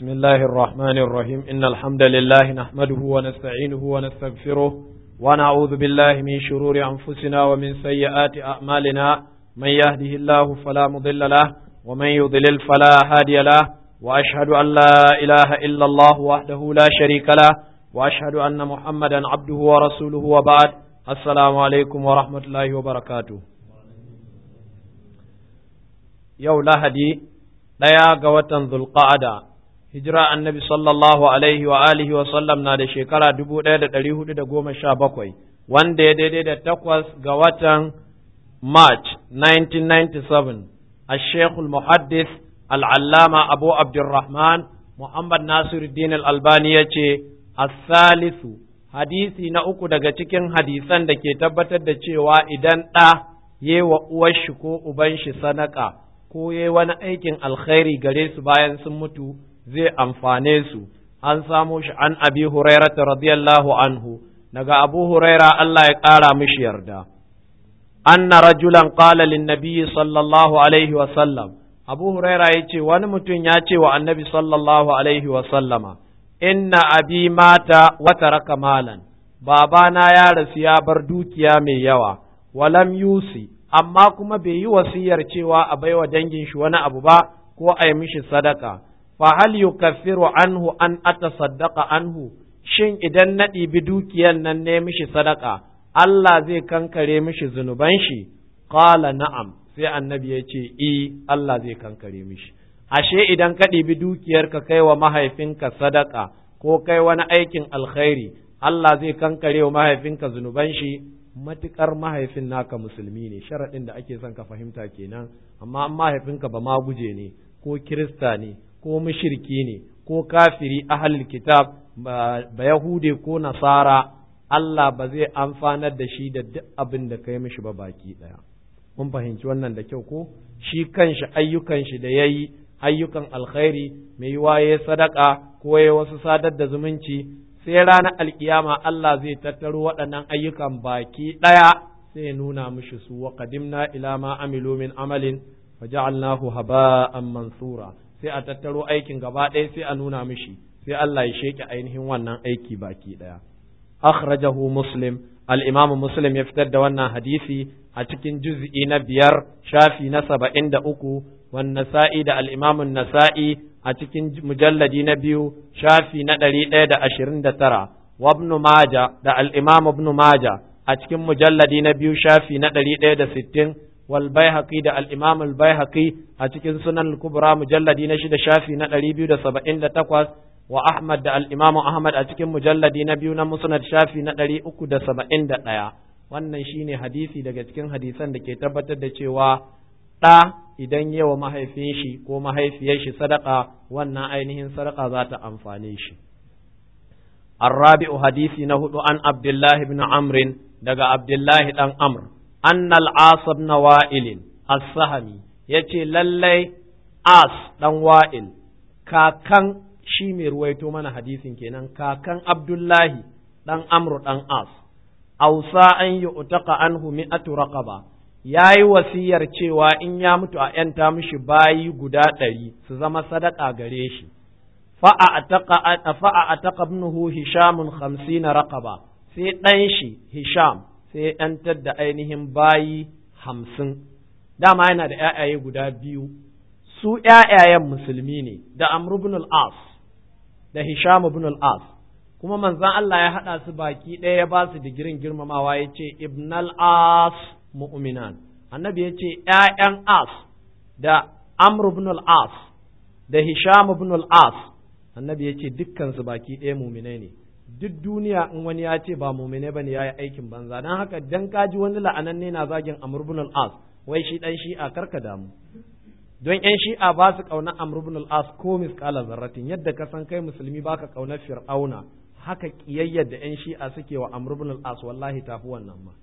بسم الله الرحمن الرحيم إن الحمد لله نحمده ونستعينه ونستغفره ونعوذ بالله من شرور أنفسنا ومن سيئات أعمالنا من يهده الله فلا مضل له ومن يضلل فلا هادي له وأشهد أن لا إله إلا الله وحده لا شريك له وأشهد أن محمدا عبده ورسوله وبعد السلام عليكم ورحمة الله وبركاته يوم لهدي ɗaya ga watan Zulqa'ada hijira annabi sallallahu alaihi wa alihi wa sallam na da shekara 1417 wanda ya daidai da 8 ga watan March 1997 al-Sheikh al-Muhaddis al-Allama Abu Abdurrahman Muhammad Nasiruddin al-Albani yace as-salisu hadisi na uku daga cikin hadisan da ke tabbatar da cewa idan ɗa yewa uwar shi ko uban shi sadaka ko yayi wani aikin alkhairi gare su bayan sun mutu zai amfane su an samo shi an abi hurairah radiyallahu anhu daga abu huraira Allah ya ƙara mishi yarda anna rajulan qala lin nabiy sallallahu alaihi wa sallam abu huraira yace wani mutum ya ce wa annabi sallallahu alaihi wa sallama inna abi mata wa taraka malan babana ya rasu ya bar dukiya mai yawa walam yusi amma kuma bai yi wasiyar cewa a baiwa dangin shi wani abu ba ko a yi mishi sadaka fa hal yukaffiru anhu an atasaddaqa anhu shin idan na ɗibi dukiyan nan ne mishi sadaka Allah zai kankare mishi zunuban shi qala na'am sai annabi ya ce Allah zai kankare mishi ashe idan ka ɗibi dukiyar ka kai wa mahaifinka sadaka ko kai wani aikin alkhairi Allah zai kankare wa mahaifinka zunuban shi matuƙar mahaifin naka musulmi ne sharaɗin da ake son ka fahimta kenan amma mahaifinka ba ma guje ne ko kirista ne ko mushriki ne ko kafiri ahlul kitab ba yahude ko nasara Allah ba zai amfanar da shi da duk abin da kai mishi ba baki ɗaya mun fahimci wannan da kyau ko shi kanshi ayyukan shi da yayi ayyukan alkhairi mai yiwa yayi sadaka ko yayi wasu sadar da zumunci sai ranar alkiyama Allah zai tattaro waɗannan ayyukan baki ɗaya sai ya nuna mishi su wa qadimna ila ma amilu min amalin faja'alnahu haba'an mansura sai a tattaro aikin gaba ɗaya sai a nuna mishi sai Allah ya sheke ainihin wannan aiki baki ɗaya akhrajahu muslim al-imam muslim ya fitar da wannan hadisi a cikin juz'i na 5 shafi na 73 wan nasa'i da al-imam an-nasa'i a cikin mujalladi na 2 shafi na 129 wa ibn maja da al-imam ibn maja a cikin mujalladi na 2 shafi na 160 wal baihaqi da al-imam al-baihaqi a cikin sunan al-kubra mujalladi na 6 shafi na 278 wa ahmad da al-imam ahmad a cikin mujalladi na 2 na musnad shafi na 371 wannan shine hadisi daga cikin hadisan da ke tabbatar da cewa ɗa idan yawa mahaifin shi ko mahaifiyar shi sadaka wannan ainihin sadaka za ta amfane shi. Arrabi'u hadisi na hudu an Abdullahi ibn Amr daga Abdullahi dan Amr annal As ibn Wa'il as-Sahmi yace lallai As dan Wa'il kakan shi mai ruwaito mana hadisin kenan kakan Abdullahi dan Amr dan As ausa an yu'taqa anhu mi'atu raqaba ya yi wasiyar cewa in ya mutu a ‘yanta mishi bayi guda 100 su zama sadaka gare shi, fa'a a taƙa ibnuhu Hishamun 50 raqaba sai ɗan shi Hisham sai ‘yantar da ainihin bayi 50, dama yana da ‘ya'yaye guda biyu, su ‘ya'yayen musulmi ne da Amr ibn al-As da Hisham ibn al-As, kuma manzan Allah ya haɗa su baki ɗaya ya ba su digirin girmamawa ya ce Ibn al-As mu'minan annabi ya ce ‘ya'yan As da Amr ibn al-As da Hisham ibn al-As annabi ya ce dukkansu baki ɗaya muminai ne duk duniya in wani ya ce ba muminai ba ne ya yi aikin banza don haka dan kaji wani la'ananne na zagin Amr ibn al-As wai shi ɗan shi'a karka damu don ‘yan shi'a ba su ƙaunar Amr ibn al-As ko misƙala zarratin yadda ka san kai musulmi ba ka ƙaunar Fir'auna haka ƙiyayyar da ‘yan shi'a suke wa Amr ibn al-As wallahi tafi wannan ma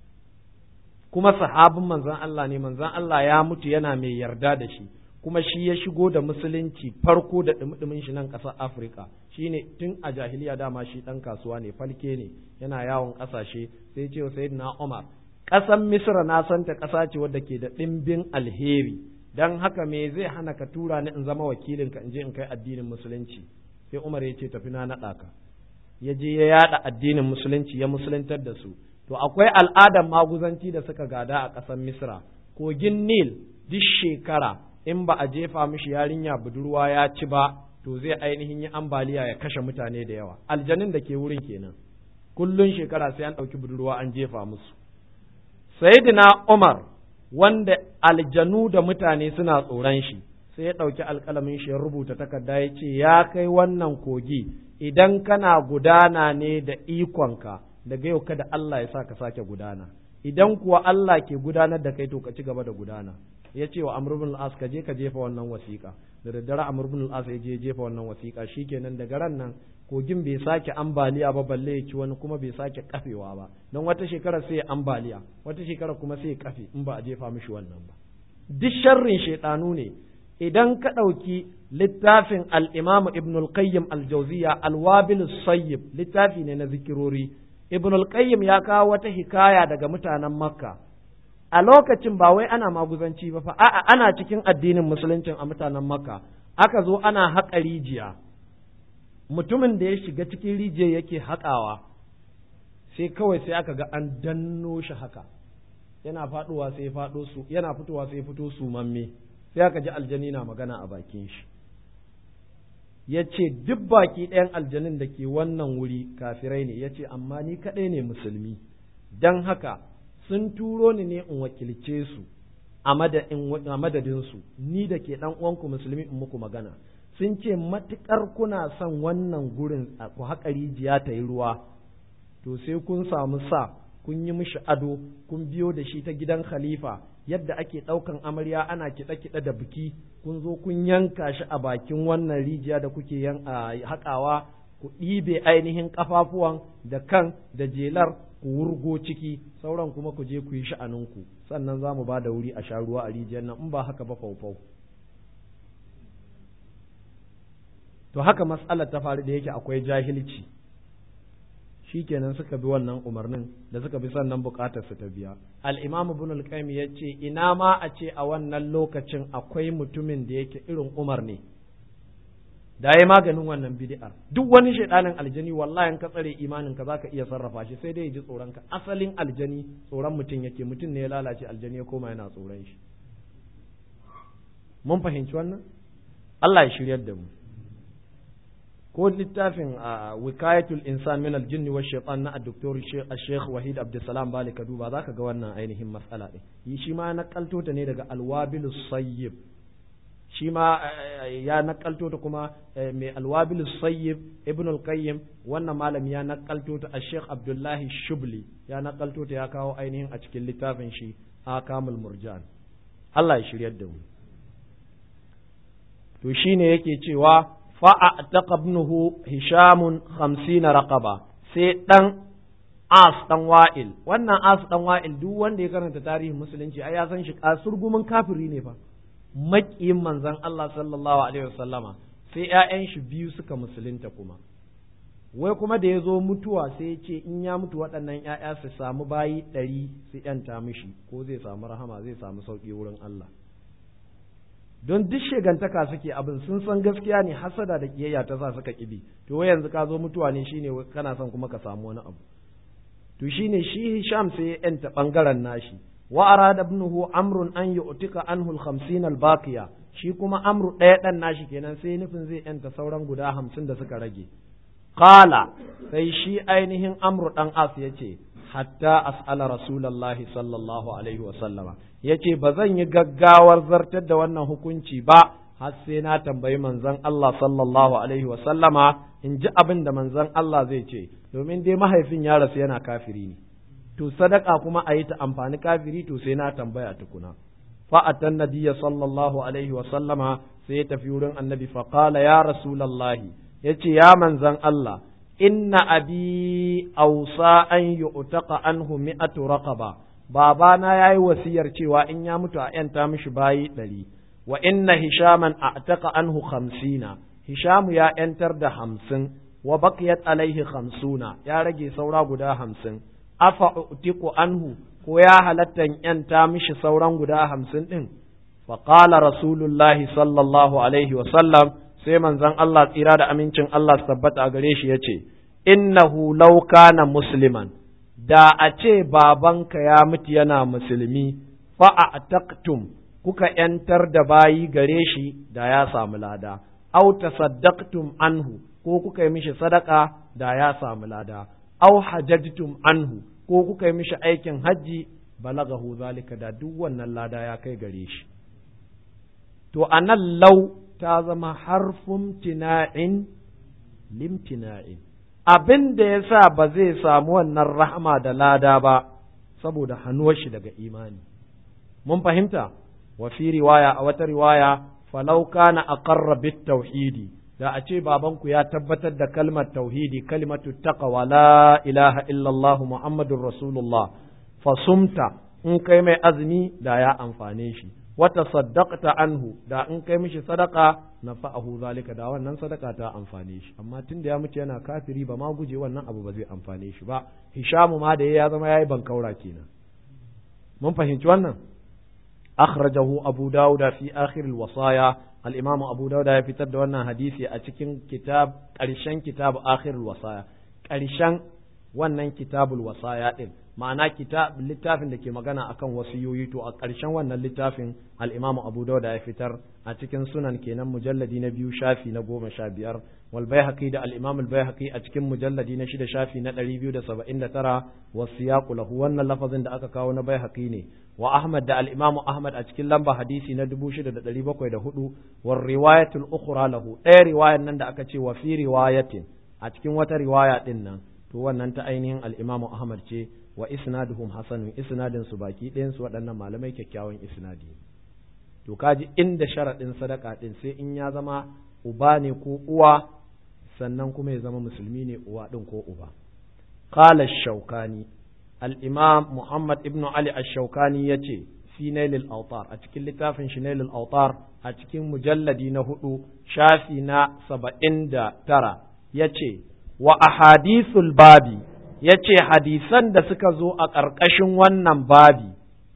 kuma sahabin manzan Allah ne manzan Allah ya mutu yana mai yarda da shi kuma shi ya shigo da musulunci farko da dumudumin shi nan ƙasar Afirka shine tun a jahiliya dama shi ɗan kasuwa ne falke ne yana yawon ƙasashe sai ce sayyidina Umar ƙasar Misra na san ta ƙasa ce wadda ke da ɗimbin alheri dan haka me zai hana ka tura ni in zama wakilinka in je in kai addinin musulunci. Sai Umar ya ce tafi na naɗa ka. Ya je ya yada addinin musulunci ya musuluntar da su. To akwai al'adar maguzanci da suka gada a ƙasar Misra, kogin Nil duk shekara in ba a jefa mishi yarinya budurwa ya ci ba to zai ainihin yi ambaliya ya kashe mutane da yawa. Aljanin da ke wurin kenan kullun shekara sai an ɗauki budurwa an jefa musu. Sayyidina Umar wanda aljanu da mutane suna tsoron shi sai ya ɗauki alƙalamin shi ya rubuta takarda ya ce ya kai wannan kogi idan kana gudana ne da ikonka daga yau kada Allah ya sa ka sake gudana, idan kuwa Allah ke gudanar da kai to ka ci gaba da gudana. Ya ce wa Amr ibn al-As ka je ka jefa wannan wasiƙa. Da daddare Amr ibn al-As ya je jefa wannan wasiƙa, shikenan daga ran nan kogin bai sake ambaliya ba balle ya ci wani kuma bai sake kafewa ba, don wata shekara sai ambaliya wata shekara kuma sai kafe in ba a jefa mishi wannan ba. Duk sharrin shaiɗanu ne. Idan ka ɗauki littafin al-Imam Ibn al-Qayyim al-Jawziyya al-Wabil as-Sayyib, littafi ne na zikirori. Ibn al-Qayyim ya kawo wata hikaya daga mutanen Makka. A lokacin ba wai ana maguzanci ba fa, a'a ana cikin addinin musuluncin a mutanen Makka. Aka zo ana haƙa rijiya. Mutumin da ya shiga cikin rijiya yake haƙawa, sai kawai sai aka ga an danno shi haka. Yana faɗowa sai faɗo su, yana fitowa sai fito su mamme. Sai aka ji aljani na magana a bakin shi. Ya ce duk baki ɗayan aljanin da ke wannan wuri kafirai ne, ya ce amma ni kaɗai ne musulmi, don haka sun turo ni ne in wakilce su a madadinsu, ni da ke ɗan uwanku musulmi in muku magana. Sun ce matuƙar kuna son wannan gurin ku haƙa rijiya ta yi ruwa, to sai kun samu sa, kun yi mishi ado, kun biyo da shi ta gidan khalifa, yadda ake ɗaukan amarya ana kiɗe-kiɗe da biki, kun zo kun yanka shi a bakin wannan rijiya da kuke haƙawa, ku ɗibe ainihin ƙafafuwan da kan da jelar ku wurgo ciki, sauran kuma ku je ku yi sha'aninku, sannan za mu ba da wuri a sha ruwa a rijiyar nan, in ba haka ba faufau. To haka mas'alar ta faru da yake akwai jahilci. Shikenan suka bi wannan umarnin da suka bi sannan bukatar su ta biya. Al-Imam Ibn al-Qayyim yace ina ma a ce a wannan lokacin akwai mutumin da yake irin Umar ne, da yayi maganin wannan bid'ar. Duk wani shedanin aljani wallahi in ka tsare imanin ka zaka iya sarrafa shi, sai dai ya ji tsoron ka. Asalin aljani tsoron mutum yake, mutum ne ya lalace aljani ya koma yana tsoron shi. Mun fahimci wannan? Allah ya shiryar da mu. Ko littafin wikayatul insan min aljinni wa shaytan na Dr. Sheikh Wahid Abdulsalam Bali ka duba zaka ga wannan ainihin mas'ala din. Shi ma nakalto ta ne daga Alwabilus Sayyib. Shi ma ya nakalto ta kuma mai Alwabilus Sayyib Ibn al-Qayyim, wannan malami ya nakalto ta Sheikh Abdullahi Shubli ya nakalto ta ya kawo ainihin a cikin littafin shi Akamul Murjan. Allah ya shiryar da mu. To shine yake cewa fa'ataka ibnuhu Hishamun 50 raqaba, sai dan As dan Wa'il. Wannan As dan Wa'il duk wanda ya karanta tarihin musulunci ai ya san shi kasurgumin kafiri ne fa, makiyin manzon Allah sallallahu alaihi wasallama. Sai ƴaƴan shi biyu suka musulunta kuma, wai kuma da ya zo mutuwa sai ya ce in ya mutu waɗannan ƴaƴa su samu bayi 100 su ƴanta mishi, ko zai samu rahama, zai samu sauki wurin Allah. Don duk shegantaka suke abin, sun san gaskiya ne, hasada da kiyayya ta sa suka kibi. To wai yanzu ka zo mutuwa ne shine kana son kuma ka samu wani abu. To shine shi Hisham sai ya yanta bangaren nashi. Wa arada ibnuhu Amrun an yu'tika anhu al-50 al-baqiya. Shi kuma Amru ɗaya dan nashi kenan sai nufin zai yanta sauran guda 50 da suka rage. Qala, sai shi ainihin Amru dan As yace hatta as'ala Rasulullahi sallallahu alaihi wa sallama. Yace ba zan yi gaggawar zartar da wannan hukunci ba har sai na tambayi manzon Allah sallallahu alaihi wa sallama in ji abin da manzon Allah zai ce, domin dai mahaifin ya rasu yana kafiri ne, to sadaka kuma a yi ta amfani kafiri, to sai na tambaya tukuna. Fa'atan nabiyya sallallahu alaihi wa sallama sai ya tafi wurin annabi fa qala ya rasulallahi, yace ya manzon Allah, inna abi awsa an yu'taqa anhu 100 raqaba, babana yayi wasiyar cewa in ya mutu a yanta mishi bayi 100, wa inna hishaman a'taqa anhu 50, hishamu ya yantar da 50, wa baqiyat alaihi 50, ya rage saura guda 50, afa utiqu anhu, ko ya halatta yanta mishi sauran guda 50 din? faqala rasulullahi sallallahu alaihi wa sallam, sai manzon Allah tsira da amincin Allah su tabbata a gare shi yace, innahu law kana musliman, da a ce babanka ya mutu yana musulmi, fa a'taqtum, kuka ‘yantar da bayi gare shi da ya samu lada, au tasaddaqtum anhu, ko kuka yi mishi sadaka da ya samu lada, au hajajtum anhu, ko kuka yi mishi aikin hajji, balagahu zalika, da duk wannan lada ya kai gare shi. To anan lau ta zama harfun tina'in limtina'in, abin da ya sa ba zai samu wannan rahama da lada ba, saboda hannuwar shi daga imani. Mun fahimta? Wa fi riwaya, a wata riwaya, falau kana aqarra bit tauhidi, da a ce babanku ya tabbatar da kalmar tauhidi, kalimatu taqwa la ilaha illallah muhammadur rasulullah, fasumta, in kai mai azumi da ya amfane shi, wata saddaqta anhu, da in kai mishi sadaka nafa'ahu zalika, da wannan sadaka ta amfane shi. Amma tun da ya mutu yana kafiri, ba ma guje wannan abu ba zai amfane shi ba. Hishamu ma da ya zama yayi bankaura kenan. Mun fahimci wannan? akhrajahu abu dauda fi akhir al-wasaya, al-imam abu dauda ya fitar da wannan hadisi a cikin ƙarshen kitab akhir al-wasaya, ƙarshen wannan kitabul wasaya din, ma'ana littafin da ke magana akan wasiyoyi. To a ƙarshen wannan littafin al-imam abu dauda ya fitar a cikin sunan kenan mujalladi na 2 shafi na 15, wal baihaqi da al-imam al-baihaqi a cikin mujalladi na 6 shafi na 279, wasiyaqu lahu, wannan lafazin da aka kawo na baihaqi ne. Wa Ahmad da al-Imam Ahmad a cikin lamba hadisi na 6704, war riwayatul ukhra lahu, ɗaya riwayan nan da aka ce wa fi riwayatin, a cikin wata riwaya din nan, to wannan ta ainihin al-Imam Ahmad ce. Wa isnaduhum hasanun, isnadin su baki ɗayan su waɗannan malamai kyakkyawan isnadi. To kaji inda sharadin sadaka din sai in ya zama uba ne ko uwa, sannan kuma ya zama musulmi ne uwa din ko uba. Qala ash-Shawkani, al-Imam Muhammad ibn Ali ash-Shawkani yace fi Nailul Awtar, a cikin littafin shi Nailul Awtar a cikin mujalladi na 4 shafi na 79 yace wa ahadithul babi, yace hadisan da suka zo a ƙarƙashin wannan babi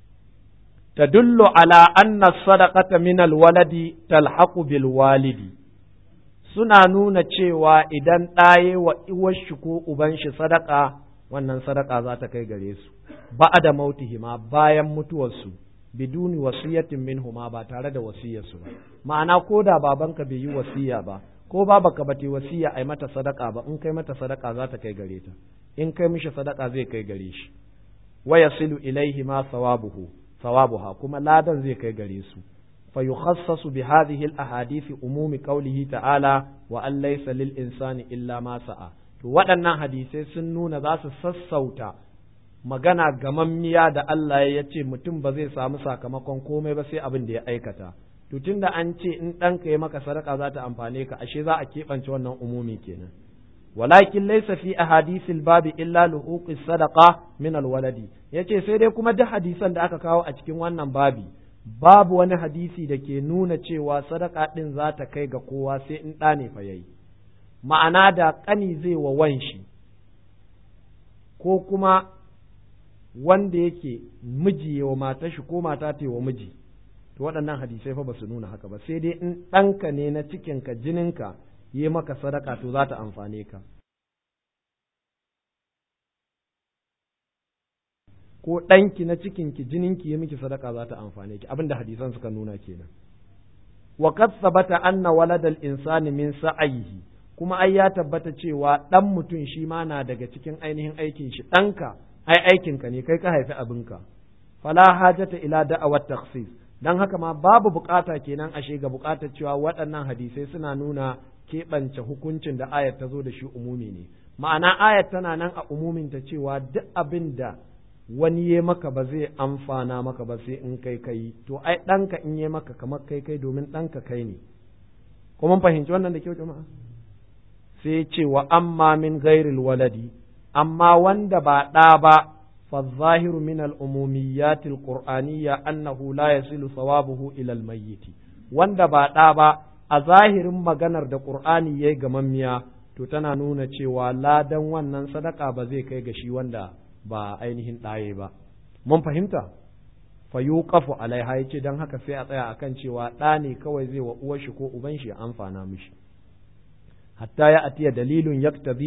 tadullu ala anna sadaqata min al-waladi talhaqu bil walidi, suna nuna cewa idan ɗaye wa uwar shi ko uban shi sadaka, wannan sadaka za ta kai gare su ba'da mautihima, bayan mutuwarsu, biduni wasiyatin minhuma, ba tare da wasiyarsu ba. Ma'ana ko da babanka bai yi wasiya ba, ko babaka ba ta wasiya ai mata sadaka ba, in kai mata sadaka za ta kai gare ta, in kai mishi sadaka zai kai gare shi. Wa yasilu ilaihi ma sawabuha, kuma ladan zai kai gare su. fa yukhassasu bi hadhihi al ahadith umumi qawlihi ta'ala wa an laysa lil insani illa ma sa'a. To waɗannan hadisai sun nuna za su sassauta magana gamammiya da Allah ya ce mutum ba zai samu sakamakon komai ba sai abin da ya aikata. To tunda an ce in ɗanka ya maka sadaka za ta amfane ka, ashe za a keɓance wannan umumi kenan. walakin laysa fi ahadithil babi illa luhuqis sadaqa min alwaladi, yace sai dai kuma duk hadisan da aka kawo a cikin wannan babi babu wani hadisi da ke nuna cewa sadaka din za ta kai ga kowa sai in ɗa ne fa yayi. Ma'ana da ƙani zai wa wanshi ko kuma wanda yake miji wa matar shi ko mata ta wa miji, to waɗannan hadisai fa ba su nuna haka ba, sai dai in ɗanka ne na cikinka jininka yi maka sadaka to za ta amfane ka, ko ɗanki na cikinki jininki yi miki sadaka za ta amfane ki, abinda hadisan suka nuna kenan. Wa qad sabata anna waladal insani min sa'ayihi, kuma ai ya tabbata cewa ɗan mutum shi ma na daga cikin ainihin aikin shi. Ɗanka ai aikinka ne, kai ka haifi abinka, fala hajata ila da'awat takhsis, dan haka ma babu bukata kenan ashe ga bukatar cewa waɗannan hadisai suna nuna keɓance hukuncin da ayat ta zo da shi umumi ne. Ma'ana ayat tana nan a umumin ta cewa duk abin da wani ya maka ba zai amfana maka ba sai in kai kai, to ai ɗanka in ya maka kamar kai domin ɗanka kai ne. Ko mun fahimci wannan da kyau jama'a? Sai ce wa amma min ghairil waladi, amma wanda ba ɗa ba, fa zahiru min al-umumiyyat al-qur'aniyya annahu la yasilu thawabuhu ila al-mayyit. Wanda ba ɗa ba, a zahirin maganar da Qur'ani yayi gamammiya, to tana nuna cewa ladan wannan sadaka ba zai kai ga shi wanda ba ainihin ɗaye ba. Mun fahimta? fa yuqafu alaiha, yace dan haka sai a tsaya akan cewa ɗa ne kawai zai wa uwar shi ko uban shi amfana mishi, hatta ya atiya dalilun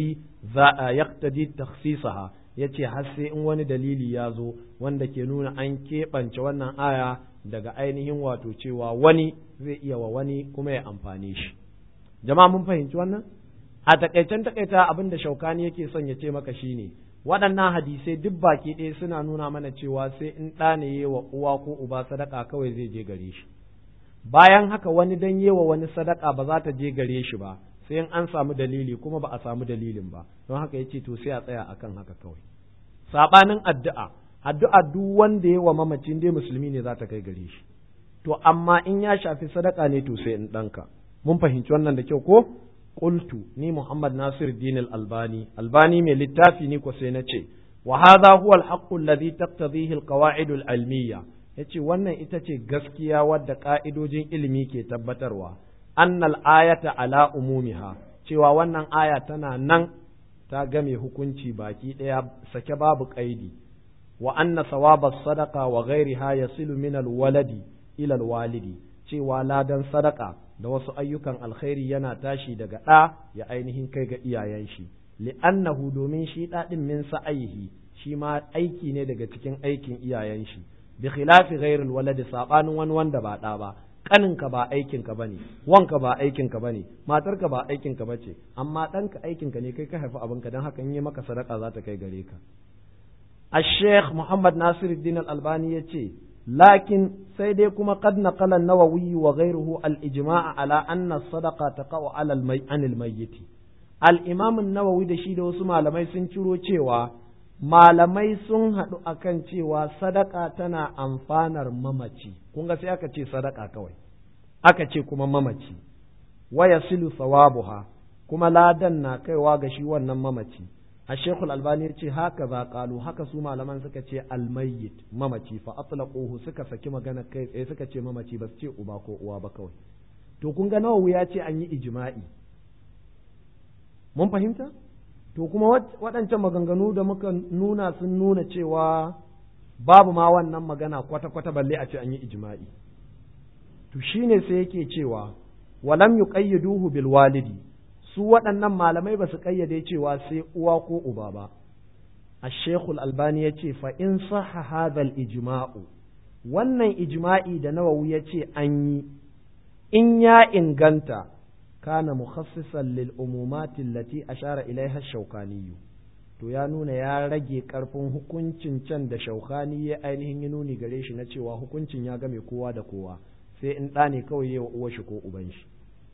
yaqtadi takhsisaha, yace har sai in wani dalili ya zo wanda ke nuna an keɓance wannan aya daga ainihin wato cewa wani zai iya wa wani kuma ya amfane shi. Jama'a mun fahimci wannan? A takaita abin da Shaukani yake son ya ce maka shine waɗannan hadisai duk baki ɗaya suna nuna mana cewa sai in ɗa ne yi wa uwa ko uba sadaka kawai zai je gare shi. Bayan haka wani dan yi wa wani sadaka ba za ta je gare shi ba sai in an samu dalili, kuma ba a samu dalilin ba, don haka yace to sai a tsaya akan haka kawai. Sabanin addu'a duk wanda ya wa mamacin dai musulmi ne za ta kai gare shi, to amma in ya shafi sadaka ne to sai in ɗanka. Mun fahimci wannan da kyau ko? Qultu ni Muhammad Nasiruddin Albani mai littafi ni ko sai na ce wa hadha huwa al-haqqu alladhi taqtadhihi al-qawa'id al-ilmiyya, yace wannan ita ce gaskiya wadda ka'idojin ilimi ke tabbatarwa, annal ayata ala umumiha, cewa wannan aya tana nan ta game hukunci baki daya sake babu kaidi, wa anna sawaba sadaqa wa ghairiha yasilu min al-waladi ila al-walidi, cewa ladan sadaka da wasu ayyukan alkhairi yana tashi daga ɗa ya ainihin kai ga iyayen shi, li'annahu domin shi ɗaɗin min sa'ayihi, shi ma aiki ne daga cikin aikin iyayen shi, bi khilafi ghairil waladi, sabanin wani wanda ba ɗa ba. Kaninka ba aikinka bane, wanka ba aikinka bane, matarka ba aikinka bace, amma ɗanka aikinka ne, kai ka haifi abinka, don haka in yi maka sadaka za ta kai gare ka. Al-Sheikh Muhammad Nasiruddin Al-Albani yace لكن سيدي كما قد نقل النووي وغيره الإجماع على أن الصدقة تقع على عن الميت. الإمام النووي da shi da wasu malamai sun ciro cewa malamai sun haɗu akan cewa sadaka tana amfanar mamaci. Kun ga sai aka ce sadaka kawai, aka ce kuma mamaci, wa yasilu sawabuha, kuma ladan na kaiwa ga shi wannan mamaci. الشيخ الألباني يقول هكذا قالوا haka su malaman suka ce almayyit mamaci fa atlaquhu suka saki magana kai tsaye suka ce mamaci ba su ce uba ko uwa ba kawai. To kun ga Nawawi ya ce an yi ijma'i, mun fahimta? To kuma waɗancan maganganu da muka nuna sun nuna cewa babu ma wannan magana kwata-kwata balle a ce an yi ijma'i. To shine sai yake cewa walam yuqayyiduhu bil walidi, su waɗannan malamai ba su ƙayyade cewa sai uwa ko uba ba. Al-Sheikh Al-Albani ya ce fa in sahha hadha al-ijma'u, wannan ijma'i da Nawawi ya ce an yi in ya inganta, kana mukhassisan lil umumati allati ashara ilaiha ash-Shawkani, to ya nuna ya rage karfin hukuncin can da Shawkani ya ainihin yi nuni gare shi na cewa hukuncin ya game kowa da kowa, sai in ɗa ne kawai yayi wa uwar shi ko uban shi.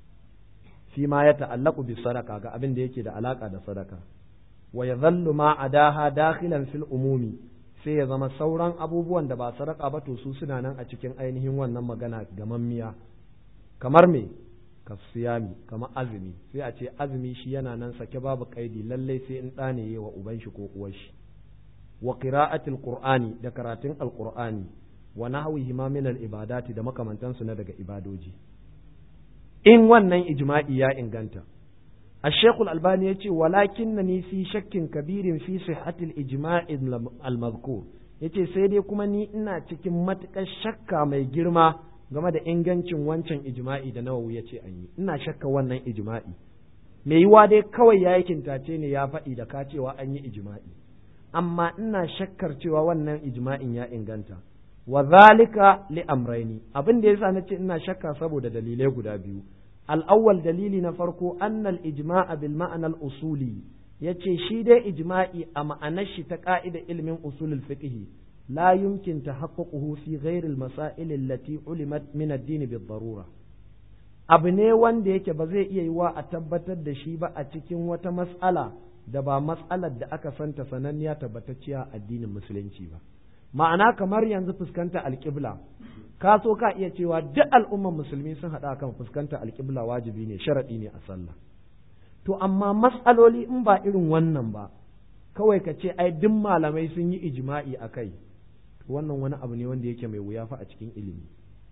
Fi ma ya ta'allaku bi sadaka, ga abin da yake da alaka da sadaka, wa yadhallu ma adaha dakhilan fil umumi, sai ya zama sauran abubuwan da ba sadaka ba to su suna nan a cikin ainihin wannan magana gamammiya. Kamar me? Kasiyami, kamar azumi, sai a ce azumi shi yana nan sake babu kaidi, lallai sai in ɗane yi wa uban shi ko uwar shi. Wa qira'atil qur'ani, da karatun alqur'ani, wa nahwihi ma min al ibadati, da makamantansu na daga ibadoji, in wannan ijma'i ya inganta. Al-Sheikh Al-Albani ya ce walakinnani fi shakkin kabirin fi sihhatil ijma'i al-mazkur, yace sai dai kuma ni ina cikin matukar shakka mai girma game da ingancin wancan ijma'i da Nawawi yace an yi, ina shakka wannan ijma'i. Me yiwa dai kawai yayi kintace ne ya faɗi da ka cewa an yi ijma'i, amma ina shakkar cewa wannan ijma'in ya inganta. Wa zalika li amrayni, abin da yasa nace ina shakka saboda dalilai guda biyu. Al-awwal, dalili na farko, annal ijma'a bil ma'ana al-usuli, yace shi dai ijma'i a ma'anar shi ta ka'ida ilmin usulul fiqh la yumkin tahaqququhu fi ghairi al-masail allati ulimat min ad-din bid-darura. Abu ne wanda yake ba zai iya yiwa a tabbatar da shi ba a cikin wata mas'ala da ba mas'alar da aka santa sananniya tabbatacciya addinin musulunci ba. Ma'ana kamar yanzu fuskanta alƙibla, ka so ka iya cewa duk al'umman musulmi sun haɗa kan fuskanta alƙibla wajibi ne, sharaɗi ne a sallah. To amma matsaloli in ba irin wannan ba, kawai ka ce ai duk malamai sun yi ijma'i a kai, wannan wani abu ne wanda yake mai wuya fa a cikin ilimi.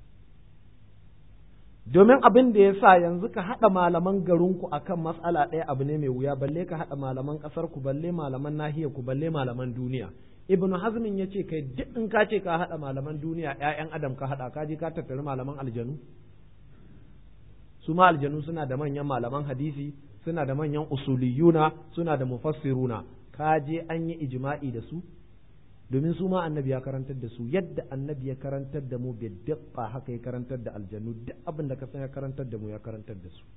Domin abin da ya sa yanzu ka haɗa malaman garinku akan matsala ɗaya abu ne mai wuya, balle ka haɗa malaman ƙasarku, balle malaman nahiyarku, balle malaman duniya. Ibn Hazmin ya ce kai duk in ka ce ka haɗa malaman duniya ‘ya'yan Adam ka haɗa ka je ka tattari malaman aljanu su ma aljanu suna da manyan malaman hadisi suna da manyan usuliyuna suna da mufassiruna ka je an yi ijma'i da su domin su ma annabi ya karantar da su yadda annabi ya karantar da mu bi dukka haka ya karantar da aljanu duk abin da ka san ya karantar da mu ya karantar da su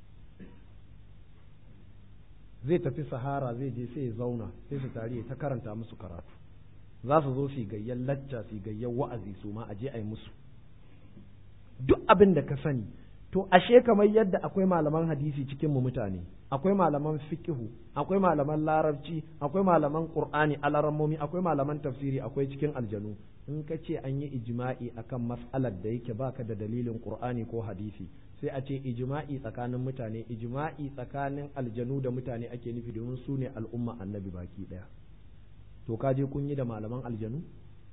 zai tafi sahara zai je sai ya zauna sai su tare ta karanta musu karatu za su zo su gayyan lacca su gayyan wa'azi su ma aje ai musu duk abin da ka sani to ashe kamar yadda akwai malaman hadisi cikin mu mutane akwai malaman fiqhu akwai malaman larabci akwai malaman qur'ani alarammomi akwai malaman tafsiri akwai cikin aljanu in ka ce an yi ijma'i akan mas'alar da yake baka da dalilin qur'ani ko hadisi sai a ce ijma'i tsakanin mutane ijma'i tsakanin aljanu da mutane ake nufi domin su ne al'umma annabi baki daya to ka je kun yi da malaman aljanu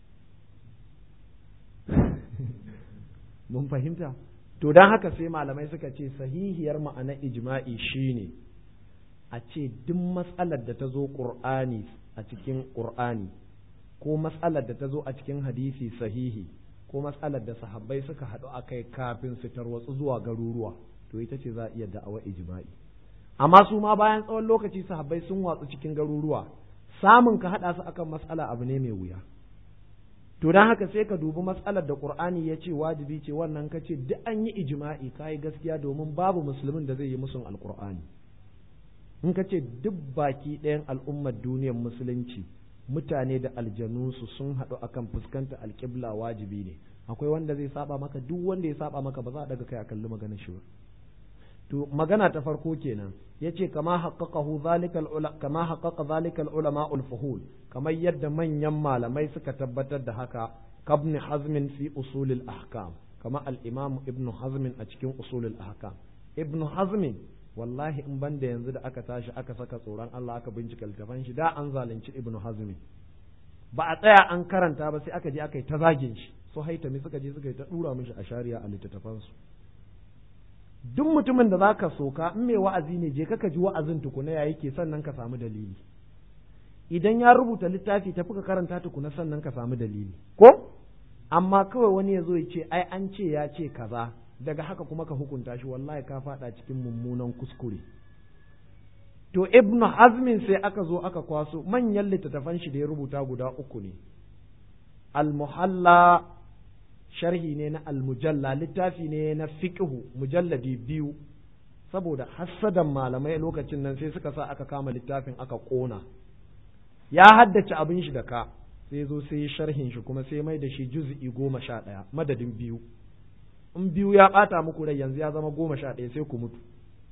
mun fahimta to don haka sai malamai suka ce sahihiyar ma'ana ijma'i shine a ce duk matsalar da ta zo qur'ani a cikin qur'ani ko matsalar da ta zo a cikin hadisi sahihi ko matsalar da sahabbai suka haɗu a kai kafin su tarwatsu zuwa garuruwa to ita ce za a iya da'awa ijma'i amma su ma bayan tsawon lokaci sahabbai sun watsu cikin garuruwa samun ka haɗa su akan matsala abu ne mai wuya to don haka sai ka dubi matsalar da qur'ani ya ce wajibi ce wannan ka ce duk an yi ijma'i ka yi gaskiya domin babu musulmin da zai yi musun alqur'ani in ka ce duk baki ɗayan al'ummar duniyar musulunci mutane da aljanu su sun haɗu akan fuskanta alƙibla wajibi ne akwai wanda zai saba maka duk wanda ya saba maka ba za a daga kai a kalli maganar shi ba to magana ta farko kenan yace kama haqqaqahu zalika ulama al-fuhul kamar yadda manyan malamai suka tabbatar da haka kabn hazm fi usul al-ahkam kama al-imam ibn hazm a cikin usul al-ahkam ibn hazm wallahi in banda yanzu da aka tashi aka saka tsoron Allah aka bincika littafan shi da an zalunci ibn hazm ba a tsaya an karanta ba sai aka je aka yi ta zagin shi so haitami suka je suka yi ta dura mishi a shari'a a littattafan su duk mutumin da zaka soka in mai wa'azi ne je ka ji wa'azin tukuna ya yake sannan ka samu dalili idan ya rubuta littafi tafi ka karanta tukuna sannan ka samu dalili ko amma kawai wani ya zo ya ce ai an ce ya ce kaza daga haka kuma ka hukunta shi wallahi ka fada cikin mummunan kuskure to ibnu hazmin sai aka zo aka kwaso manyan littattafan shi da ya rubuta guda uku ne al-muhalla sharhi ne na al-mujalla littafi ne na fiqhu mujalladi 2 saboda hassadan malamai lokacin nan sai suka sa aka kama littafin aka kona ya haddace abin shi da ka sai zo sai sharhin shi kuma sai mai da shi juz'i 11 madadin 2 in 2 ya bata muku rai yanzu ya zama 11 sai ku mutu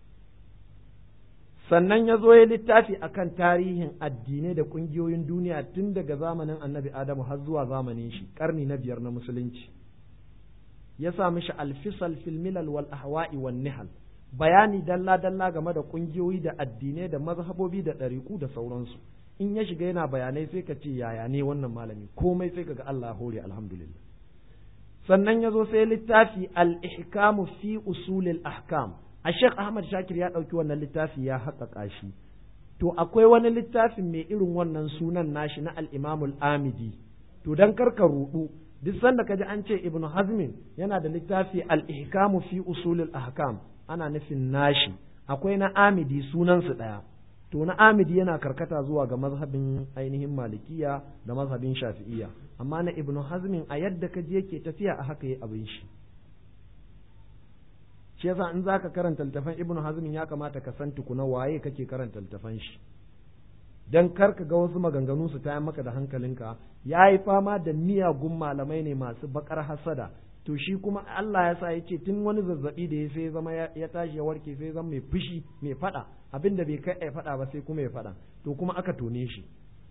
sannan ya zo ya littafi akan tarihin addinai da kungiyoyin duniya tun daga zamanin annabi Adamu har zuwa zamanin shi karni na 5 na musulunci ya sa mishi alfisal fil milal wal ahwa'i wan nihal bayani dalla dalla game da kungiyoyi da addinai da mazhabobi da ɗariku da sauransu in ya shiga yana bayanai sai ka ce yaya ne wannan malami komai sai kaga Allah hore alhamdulillah sannan ya zo sai littafi al-ihkamu fi usulil ahkam a Sheikh Ahmad Shakir ya ɗauki wannan littafi ya haƙaƙa shi to akwai wani littafin mai irin wannan sunan nashi na al-Imamul Amidi to dan karka rudu duk sanda kaji an ce Ibn Hazm yana da littafi al-ihkamu fi usulil ahkam ana nufin nashi akwai na Amidi sunan su daya to na Amidi yana karkata zuwa ga mazhabin ainihin Malikiya da mazhabin Shafi'iyya amma na Ibn Hazm a yadda kaji yake tafiya a haka yi abin shi shi yasa in zaka karanta littafin Ibn Hazm ya kamata ka san tukuna waye kake karanta littafin shi dan kar ka ga wasu maganganu su tayar maka da hankalinka yayi fama da miyagun malamai ne masu bakar hasada to shi kuma Allah ya sa yace tun wani zazzabi da ya sai zama ya tashi ya warke sai zama mai fushi mai fada abinda bai kai ai fada ba sai kuma ya fada to kuma aka tone shi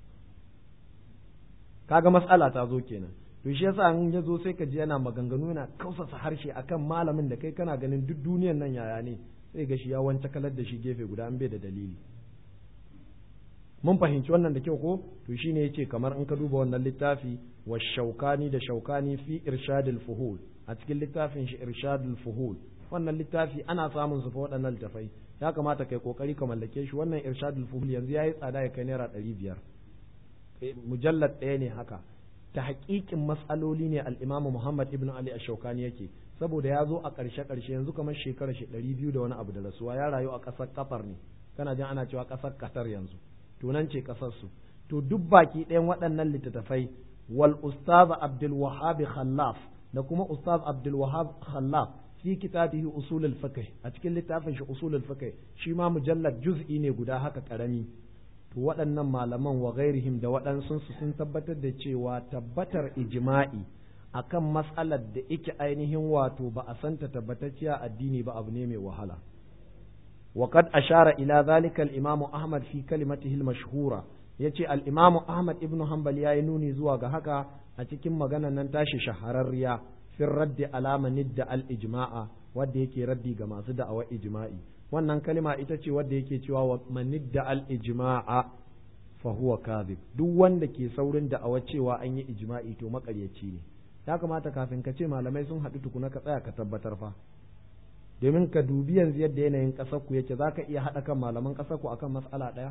kaga mas'ala ta zo kenan to shi yasa in ya zo sai ka ji yana maganganu yana kausasa harshe akan malamin da kai kana ganin duk duniyar nan yaya ne sai ga shi ya wance kalar da shi gefe guda an bai da dalili mun fahimci wannan da kyau ko to shine yace kamar in ka duba wannan littafi wa shaukani da shaukani fi irshadul fuhul a cikin littafin shi irshadul fuhul wannan littafi ana samun su fa waɗannan littafai ya kamata kai kokari ka mallake shi wannan irshadul fuhul yanzu yayi tsada ya kai naira 500 mujallad ɗaya ne haka, ta haƙiƙin mas'aloli ne al-Imam Muhammad ibn Ali ash-Shawkani yake, saboda ya zo a ƙarshe yanzu kamar shekarar shi 200 da wani abu da rasuwa, ya rayu a ƙasar Qatar ne, kana jin ana cewa ƙasar Qatar yanzu, to nan ce ƙasar su. To duk baki ɗayan waɗannan littattafai wal ustaz Abdul Wahhab Khallaf da kuma ustaz Abdul Wahhab Khallaf fi kitabihi usul al-fiqh, a cikin littafin shi usul al-fiqh shi ma mujallad juz'i ne guda haka karami. To waɗannan malaman wa ghairihim da waɗansu sun tabbatar da cewa tabbatar ijma'i akan mas'alar da yake ainihin wato ba a santa tabbatacciya addini ba abu ne mai wahala. wa qad ashara ila dhalika al-imam Ahmad fi kalimatihi al-mashhura, yace al-imam Ahmad ibn Hanbal yayi nuni zuwa ga haka a cikin maganar nan tashi shahararriya fi raddi alama nidda al-ijma'a, wanda yake raddi ga masu da'awar ijma'i. wannan kalima ita ce wadda yake cewa wa manidda al-ijma'a fa huwa kadhib, duk wanda ke saurin da'awar cewa an yi ijma'i to makaryaci ne. ya kamata kafin ka ce malamai sun haɗu tukuna ka tsaya ka tabbatar fa, domin ka dubi yanzu yadda yanayin ƙasar ku yake, zaka iya haɗa kan malaman ƙasar ku akan mas'ala ɗaya?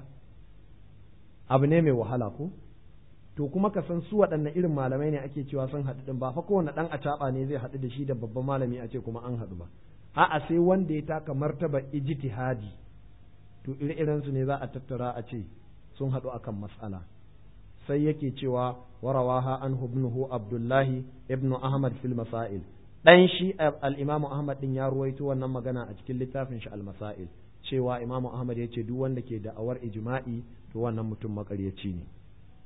abu ne mai wahala ko? to kuma ka san su waɗanne irin malamai ne ake cewa sun haɗu ɗin, ba fa kowane ɗan acaɓa ne zai haɗu da shi da babban malami a ce kuma an haɗu ba. a'a sai wanda ya taka martaba ijtihadi, to ire-iren su ne za a tattara a ce sun haɗu akan mas'ala. sai yake cewa warawaha an ibnuhu Abdullahi ibnu Ahmad fil masail, dan shi al-Imam Ahmad din ya ruwaito wannan magana a cikin littafin shi al-Masail, cewa Imam Ahmad ya ce duk wanda ke da'awar ijma'i to wannan mutum makaryaci ne.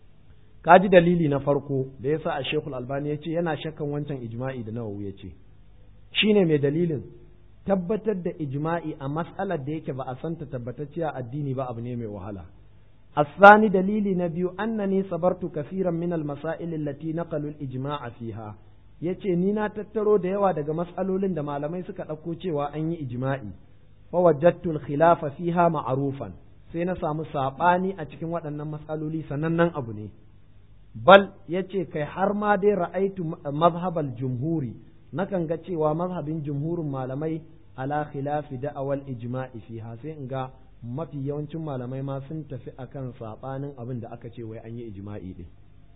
kaji dalili na farko da yasa a Sheikhul Albani ya ce yana shakkan wancan ijma'i da Nawawi ya ce, shine mai dalilin tabbatar da ijma'i a mas'alar da yake ba a santa tabbatacciya addini ba abu ne mai wahala. الثاني دليل نبي أنني صبرت كثيرا من المسائل التي نقلوا الإجماع فيها. yace ni na tattaro da yawa daga mas'alolin da malamai suka ɗauko cewa an yi ijma'i, fa wajadtu al-khilafa fiha ma'rufan, sai na samu sabani a cikin waɗannan mas'aloli sanannen abu ne. bal yace kai har ma dai ra'aitu mazhabal jumhuri, nakan ga cewa mazhabin jumhurin malamai ala khilafi da'awal ijma'i fiha, sai in ga mafi yawancin malamai ma sun tafi akan sabanin abin da aka ce wai an yi ijma'i din.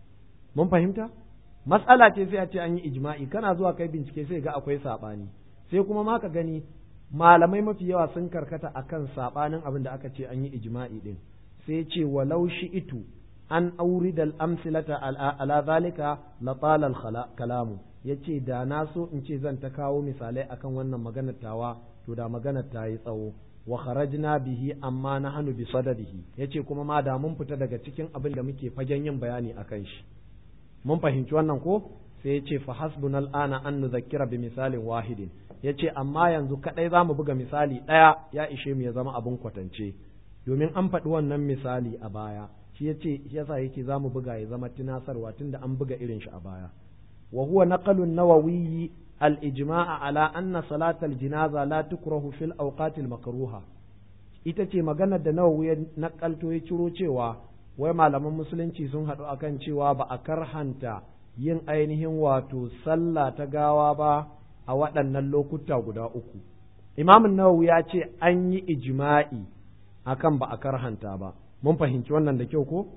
mun fahimta? matsala ce sai a ce an yi ijma'i, kana zuwa kai bincike sai ga akwai sabani, sai kuma ma ka gani malamai mafi yawa sun karkata akan sabanin abin da aka ce an yi ijma'i din. sai ce walau shi'itu an aurida al-amsilata ala zalika la tala al-kalamu, yace da na so in ce zan ta kawo misalai akan wannan maganar tawa to da maganar ta yi tsawo. wa kharajna bihi amma nahnu bi sadadihi, yace kuma ma da mun fita daga cikin abin da muke fagen yin bayani akan shi. mun fahimci wannan ko? sai yace fa hasbunal ana an nuzakkira bi misalin wahidin, yace amma yanzu kadai zamu buga misali daya ya ishe mu ya zama abun kwatance, domin an faɗi wannan misali a baya. shi yace yasa yake zamu buga ya zama tunasarwa tunda an buga irin shi a baya. wa huwa naqalun nawawi الإجماع على أن صلاة الجنازة لا تكره في الأوقات المكروهة. ita ce maganar da Nawawi ya nakalto ya ciro cewa wai malaman musulunci sun haɗu akan cewa ba a karhanta yin ainihin wato sallah ta gawa ba a waɗannan lokuta guda uku. Imam Nawawi ya ce an yi ijma'i akan ba a karhanta ba. mun fahimci wannan da kyau ko?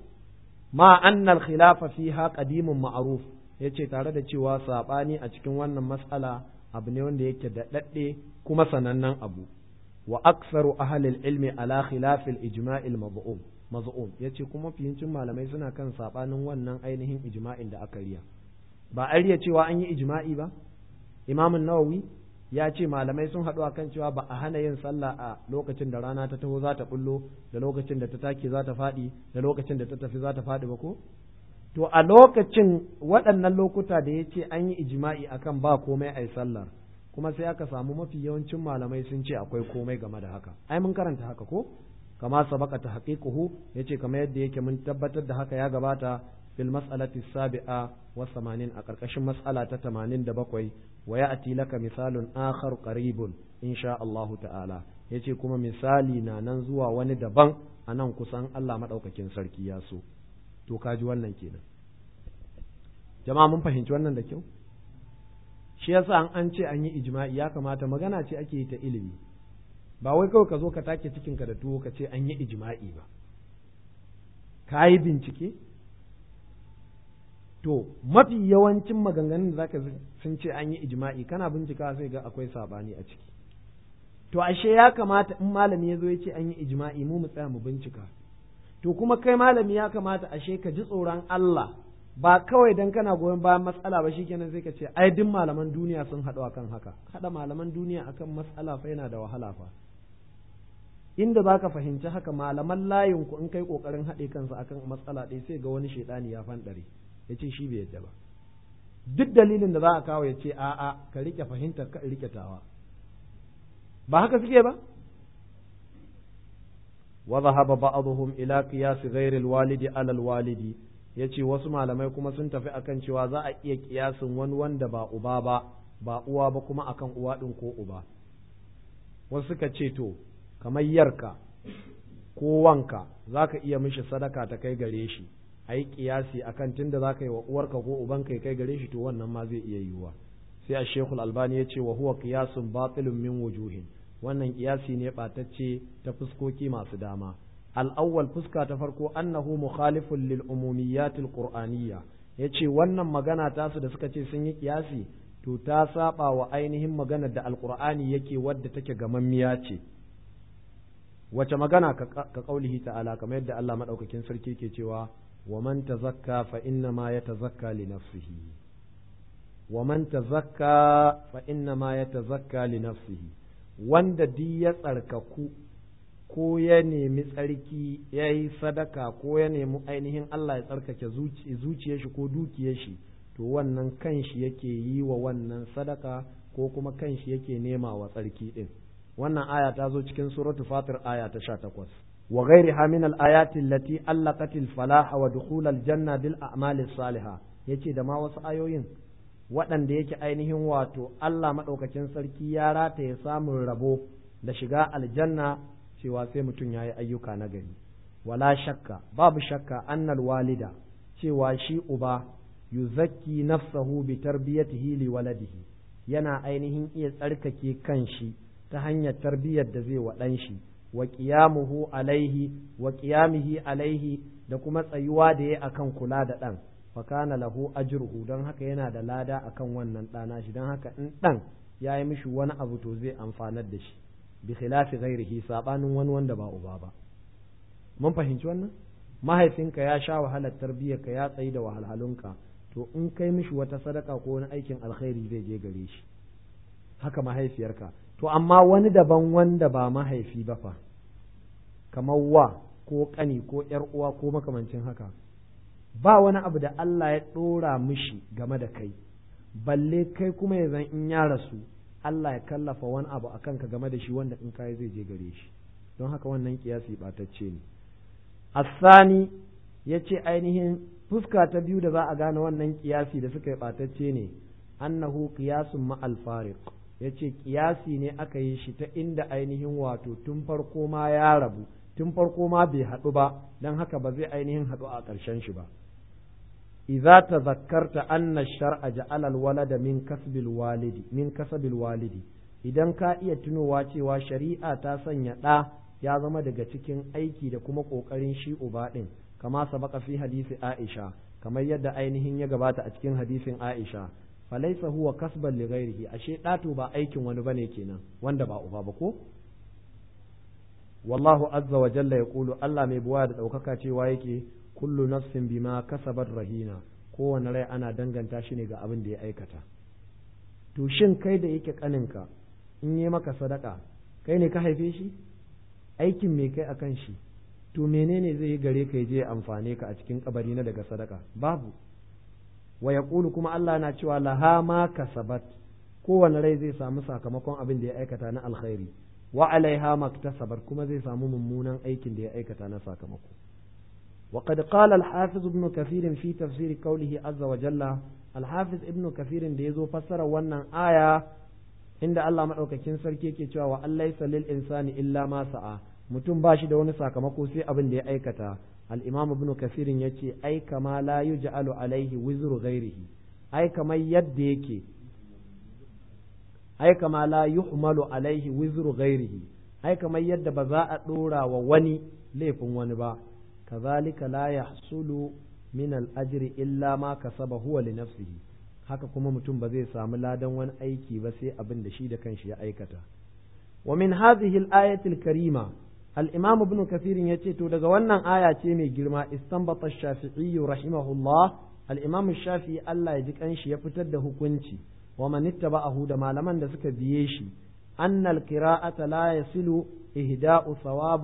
ma annal khilafa fiha qadimun ma'ruf, ya ce tare da cewa saɓani a cikin wannan matsala abu ne wanda yake da daɗe kuma sanannen abu. wa aksaru ahlil ilmi ala khilafil ijma'il maz'um, ya ce kuma fiyincin malamai suna kan saɓanin wannan ainihin ijma'in da aka riya. ba a riya cewa an yi ijma'i ba? imamun nawawi ya ce malamai sun haɗu akan cewa ba a hana yin sallah a lokacin da rana ta taho za ta bullo, da lokacin da ta take za ta faɗi, da lokacin da ta tafi za ta faɗi ba ko? to a lokacin waɗannan lokuta da ya ce an yi ijma'i akan ba komai a yi sallar, kuma sai aka samu mafi yawancin malamai sun ce akwai komai game da haka. ai mun karanta haka ko? kama sabaka ta haqiquhu, yace kamar yadda yake mun tabbatar da haka ya gabata fil mas'alati sabi'a wa 80, a karkashin mas'ala ta 87. wa ya'ti laka misalun akhar qaribun insha Allah ta'ala, yace kuma misali na nan zuwa wani daban anan kusan Allah madaukakin sarki ya so. to kaji wannan kenan. jama'a mun fahimci wannan da kyau? shi yasa an ce an yi ijma'i ya kamata magana ce ake yi ta ilimi, ba wai kawai ka zo ka take cikin ka da tuwo ka ce an yi ijma'i ba. ka yi bincike, to mafi yawancin maganganun da zaka sun ce an yi ijma'i kana bincika sai ga akwai sabani a ciki to ashe ya kamata in malami ya zo ya ce an yi ijma'i mu tsaya mu bincika to kuma kai malami ya kamata ashe ka ji tsoron Allah ba kawai dan kana goyon bayan matsala ba shikenan sai ka ce ai duk malaman duniya sun haɗu akan haka haɗa malaman duniya akan matsala fa yana da wahala fa inda zaka fahimci haka malaman layin ku in kai kokarin haɗe kansa akan matsala ɗaya sai ga wani shedani ya fanɗare ya ce shi bai yadda ba duk dalilin da za a kawo ya ce a'a ka rike fahimtar ka rike tawa ba haka suke ba wa dhahaba ba'dhum ila qiyas ghayr al-walidi ala al-walidi yace wasu malamai kuma sun tafi akan cewa za a iya kiyasin wani wanda ba uba ba uwa ba kuma akan uwa din ko uba wasu suka ce to kamar yarka ko wanka zaka iya mishi sadaka ta kai gare shi ayi kiyasi akan tunda zaka yi wa uwarka ko ubanka kai gare shi to wannan ma zai iya yiwuwa sai a Sheikhul Albani yace wa huwa qiyasun batilun min wujuhin wannan kiyasi ne batacce ta fuskoki masu dama al-awwal fuska ta farko annahu mukhalifun lil umumiyyat al-qur'aniyya yace wannan magana tasu da suka ce sun yi kiyasi to ta saba wa ainihin maganar da alqur'ani yake wadda take gamammiya ce wace magana ka kaulihi ta'ala kamar yadda Allah madaukakin sarki ke cewa wa man tazakka fa inna ma yatazakka li nafsihi wa man tazakka fa inna ma yatazakka li nafsihi wanda duk ya tsarkaku ko ya nemi tsarki ya yi sadaka ko ya nemi ainihin Allah ya tsarkake zuciyar shi ko dukiyar shi to wannan kanshi yake yi wa wannan sadaka ko kuma kanshi yake nema wa tsarki din wannan aya ta zo cikin suratul fatir aya ta 18 wa ghayriha min al-ayati allati allaqat al-falah wa dukhul al-janna bil a'mal as-salihah yace da ma wasu ayoyin waɗanda yake ainihin wato Allah maɗaukakin sarki ya rataye samun rabo da shiga aljanna cewa sai mutum ya yi ayyuka na gari wala shakka babu shakka annal walida cewa shi uba yuzakki nafsahu bi tarbiyatihi li waladihi yana ainihin iya tsarkake kanshi ta hanyar tarbiyyar da zai wa ɗan shi wa qiyamihi alaihi da kuma tsayuwa da yayi akan kula da ɗan fakana lahu ajruhu don haka yana da lada akan wannan ɗana shi don haka in ɗan ya yi mishi wani abu to zai amfanar da shi bi khilafi ghairihi sabanin wani wanda ba uba ba mun fahimci wannan mahaifinka ya sha wahalar tarbiyyarka ya tsayi da wahalhalunka to in kai mishi wata sadaka ko wani aikin alkhairi zai je gare shi haka mahaifiyarka to amma wani daban wanda ba mahaifi ba fa kamar wa ko kani ko yar uwa ko makamancin haka ba wani abu da Allah ya ɗora mishi game da kai balle kai kuma ya zan in ya rasu Allah ya kallafa wani abu a kanka game da shi wanda in kai zai je gare shi don haka wannan kiyasi batacce ne asani ya ce ainihin fuska ta biyu da za a gane wannan kiyasi da suka yi batacce ne annahu qiyasun ma'al fariq ya ce kiyasi ne aka yi shi ta inda ainihin wato tun farko ma ya rabu tun farko ma bai haɗu ba don haka ba zai ainihin haɗu a ƙarshen shi ba idza tazakkarta anna ash-shar'a ja'ala al-walada min kasbil walidi idan ka iya tunowa cewa shari'a ta sanya ɗa ya zama daga cikin aiki da kuma ƙoƙarin shi uba ɗin kama sabaka fi hadisi Aisha kamar yadda ainihin ya gabata a cikin hadisin Aisha falaysa huwa kasban li ghairihi ashe ɗato ba aikin wani bane kenan wanda ba uba ba ko wallahu azza wa jalla yaqulu Allah mai buwa da ɗaukaka cewa yake kullu nafsin bima kasabat rahina kowane rai ana danganta shi ne ga abin da ya aikata to shin kai da yake kaninka in yi maka sadaka kai ne ka haife shi aikin me kai akan shi to menene zai yi gare ka je amfane ka a cikin kabari na daga sadaka babu wa yaqulu kuma Allah na cewa laha ma kasabat kowane rai zai samu sakamakon abin da ya aikata na alkhairi wa alaiha maktasabat kuma zai samu mummunan aikin da ya aikata na sakamako وقد قال الحافظ ابن كثير في تفسير قوله عز وجل الحافظ ابن كثير da yazo fassara wannan aya inda Allah madaukakin sarki yake cewa wa allaysa lil insani illa ma sa'a mutum bashi da wani sakamako sai abin da ya aikata al-imam ibn kathir yace ai kama la yuj'alu alaihi wizru ghairihi ai kamar yadda yake ai kama la yuhmalu alaihi wizru ghairihi ai kamar yadda ba za a dora wa wani laifin wani ba kazalika la yahsulu min al-ajri illa ma kasaba huwa li nafsihi, haka kuma mutum ba zai samu ladan wani aiki ba sai abin da shi da kanshi ya aikata. wa min hadhihi al-ayati al-karima al-imam ibn kathir yace to daga wannan aya ce mai girma istanbata ash-shafi'i rahimahullah, al-imam ash-shafi'i Allah ya ji kanshi ya fitar da hukunci wa man ittaba'ahu da malaman da suka biye shi anna al-qira'ata la yasilu ihda'u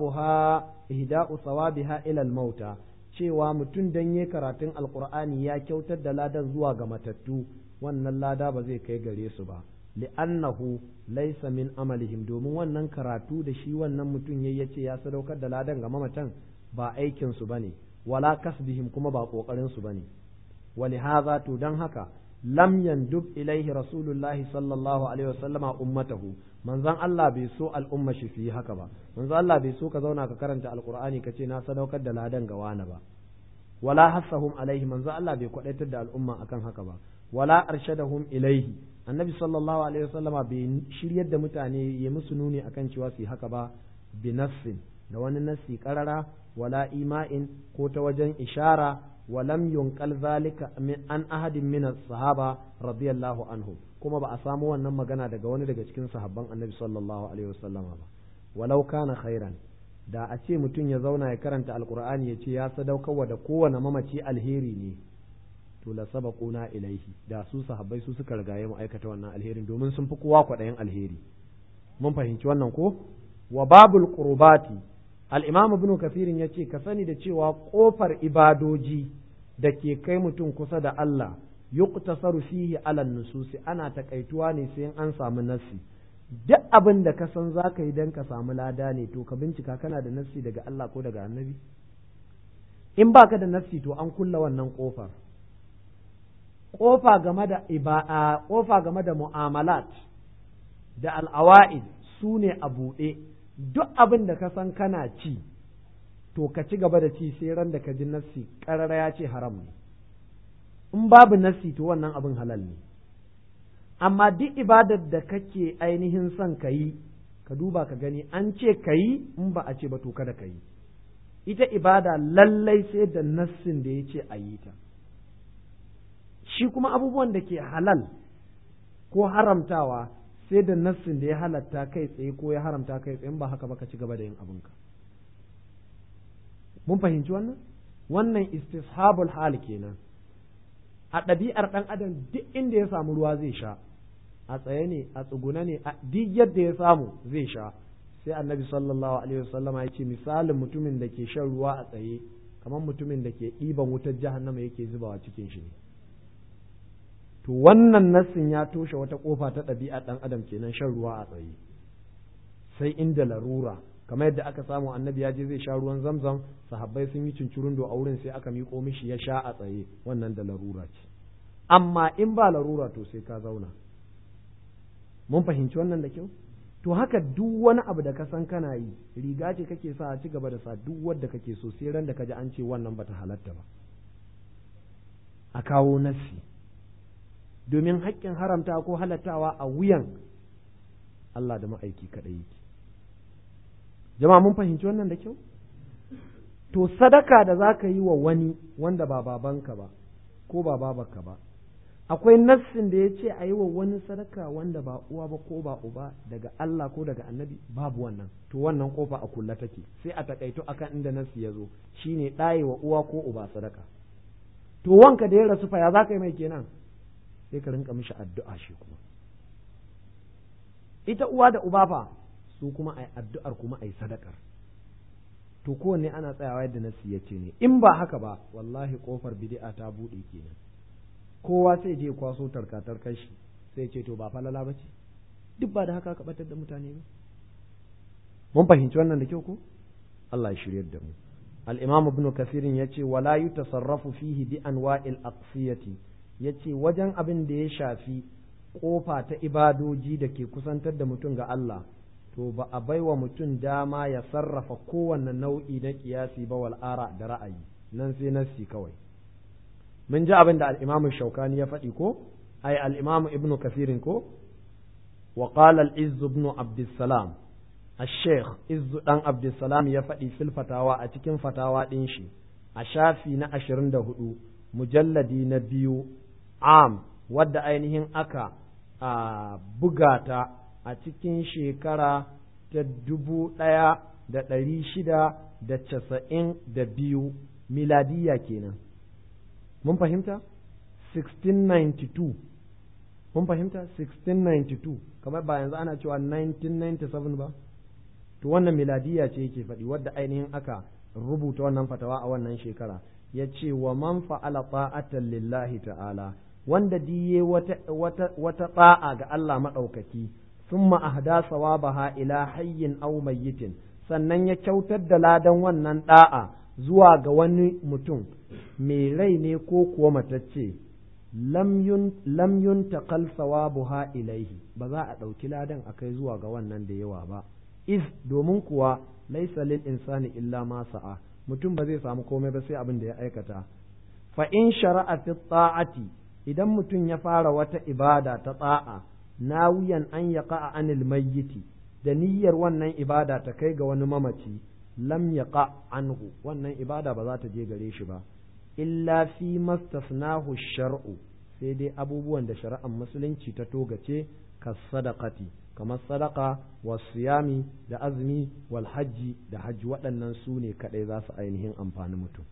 thawabiha ila al-mauta, cewa mutum dan yi karatun alqur'ani ya kyautar da ladan zuwa ga matattu, wannan lada ba zai kai gare su ba, li'annahu laysa min amalihim, domin wannan karatu da shi wannan mutum yayi yace ya sadaukar da ladan ga mamatan ba aikin su bane, wala kasbihim kuma ba kokarin su bane. ولهذا to dan haka lam yandub ilaihi rasulullahi sallallahu alaihi wasallama ummatahu, manzon Allah bai so al'umma shi fi haka ba, manzon Allah bai so ka zauna ka karanta alqur'ani ka ce na sadaukar da ladan ga wani ba, wala hassahum alaihi, manzon Allah bai kwadaitar da al'umma akan haka ba, wala arshadahum ilaihi, annabi sallallahu alaihi wasallama bai shiryar da mutane ya musu nuni akan cewa su haka ba, bi nassin da wani nassi karara, wala ima'in ko ta wajen ishara, ولم ينقل ذلك عن أحد من الصحابة رضي الله عنهم، كما بأسامو أن magana daga wani daga cikin sahabban annabi sallallahu alaihi wasallam ba, walau kana khairan, da a ce mutum ya zauna ya karanta alqur'ani ya ce ya sadaukarwa da kowane mamaci alheri ne, to la sabaquna ilaihi, da su sahabbai su suka rigaye mu aikata wannan alherin, domin sun fi kowa kwaɗayin alheri. mun fahimci wannan ko? wa babul qurbati, al-imam ibn kathir yace ka sani da cewa kofar ibadoji da ke kai mutum kusa da Allah yuqtasaru fihi ala nususi, ana takaituwa ne sai an samu nassi. duk abin da ka san zaka yi dan ka samu lada ne, to ka bincika kana da nassi daga Allah ko daga annabi. in baka da nassi to an kulla wannan kofar. kofa game da kofa game da mu'amalat da al'awaid su ne a buɗe. duk abin da ka san kana ci to ka ci gaba da ci sai ran da ka ji nassi ƙarara ya ce haram ne. in babu nassi to wannan abin halal ne. amma duk ibadar da kake ainihin son ka yi, ka duba ka gani an ce ka yi, in ba a ce ba to kada ka yi. ita ibada lallai sai da nassin da ya ce a yi ta. shi kuma abubuwan da ke halal ko haramtawa sai da nassin da ya halatta kai tsaye ko ya haramta kai tsaye, ba haka ba ka ci gaba da yin abinka. mun fahimci wannan? wannan istishabul hal kenan. a ɗabi'ar ɗan adam duk inda ya samu ruwa zai sha, a tsaye ne, a tsuguna ne, duk yadda ya samu zai sha. sai annabi sallallahu alaihi wasallama ya ce misalin mutumin da ke shan ruwa a tsaye kamar mutumin da ke ɗiban wutar jahannama yake zubawa cikin shi ne. to wannan nassin ya toshe wata kofa ta ɗabi'a ɗan adam kenan, shan ruwa a tsaye sai inda larura, kamar yadda aka samu annabi ya je zai sha ruwan zamzam, sahabbai sun yi cincirundo a wurin sai aka miƙo mishi ya sha a tsaye, wannan da larura ce. amma in ba larura to sai ka zauna. mun fahimci wannan da kyau? to haka duk wani abu da ka san kana yi, riga ce kake sa a ci gaba da sa duk wanda kake so, sai ran da ka ji an ce wannan bata halatta ba a kawo nassi, domin haƙƙin haramta ko halattawa a wuyan Allah da ma'aiki kaɗai yake. jama'a mun fahimci wannan da kyau? to sadaka da za ka yi wa wani wanda ba babanka ba ko ba babanka ba, akwai nassin da ya ce a yi wa wani sadaka wanda ba uwa ba ko ba uba daga Allah ko daga annabi? babu wannan. to wannan kofa a kulla take, sai a takaito akan inda nassi ya zo, shine ɗaye wa uwa ko uba sadaka. to wanka da ya rasu fa ya za ka yi mai kenan? sai ka rinka mishi addu'a shi kuma. ita uwa da uba fa su kuma ai addu'ar kuma ai sadakar. to kowanne ana tsayawa yadda nassi ya ce ne. in ba haka ba wallahi kofar bid'a ta buɗe kenan. kowa sai je kwaso tarkatarkar shi sai ce to ba falala ba ce. duk ba da haka ka batar da mutane ba. mun fahimci wannan da kyau ko? Allah ya shiryar da mu. al-imam ibn kathir yace wala yutasarrafu fihi bi anwa'il aqsiyati, yace wajen abin da ya shafi kofa ta ibadoji da ke kusantar da mutum ga Allah, to ba a baiwa mutum dama ya sarrafa kowanne nau'i na kiyasi ba wal ara da ra'ayi, nan sai nassi kawai. mun ji abin da al-imam shaukani ya faɗi ko? ai al-imam ibn kathir ko? wa qala al-izz ibn abdussalam, al-sheikh izz dan abdussalam ya faɗi fil fatawa a cikin fatawa din shi, a shafi na 24 mujalladi na 2 am wadda ainihin aka buga ta a cikin shekara ta 1692 miladiya kenan. Mun fahimta? 1692. Mun fahimta? 1692. Kamar ba yanzu ana cewa 1997 ba? To wannan miladiya ce yake faɗi wadda ainihin aka rubuta wannan fatawa a wannan shekara. Ya ce wa man fa'ala ta'atan lillahi ta'ala, wanda diye wata ta'a ga Allah maɗaukaki, thumma ahda sawabaha ila hayyin aw mayyitin, sannan ya kyautar da ladan wannan da'a zuwa ga wani mutum mai rai ne ko kuwa matacce, lam yuntaqal sawabuha ilaihi, ba za a ɗauki ladan akai zuwa ga wannan da yawa ba. Iz domin kuwa laisa lil insani illa ma sa'a, mutum ba zai samu komai ba sai abin da ya aikata. Fa in shara'a fi ta'ati, idan mutum ya fara wata ibada ta ta'a, nawiyan an yaqa anil mayyiti, da niyyar wannan ibada ta kai ga wani mamaci, lam yaqa anhu, wannan ibada ba za ta je gare shi ba, illa fi mastasnahu shar'u, sai dai abubuwan da shari'ar musulunci ta togace ka sadaqati, kamar sadaka wa siyami da azumi wal hajji da hajji, waɗannan su ne kaɗai za su ainihin amfani mutum.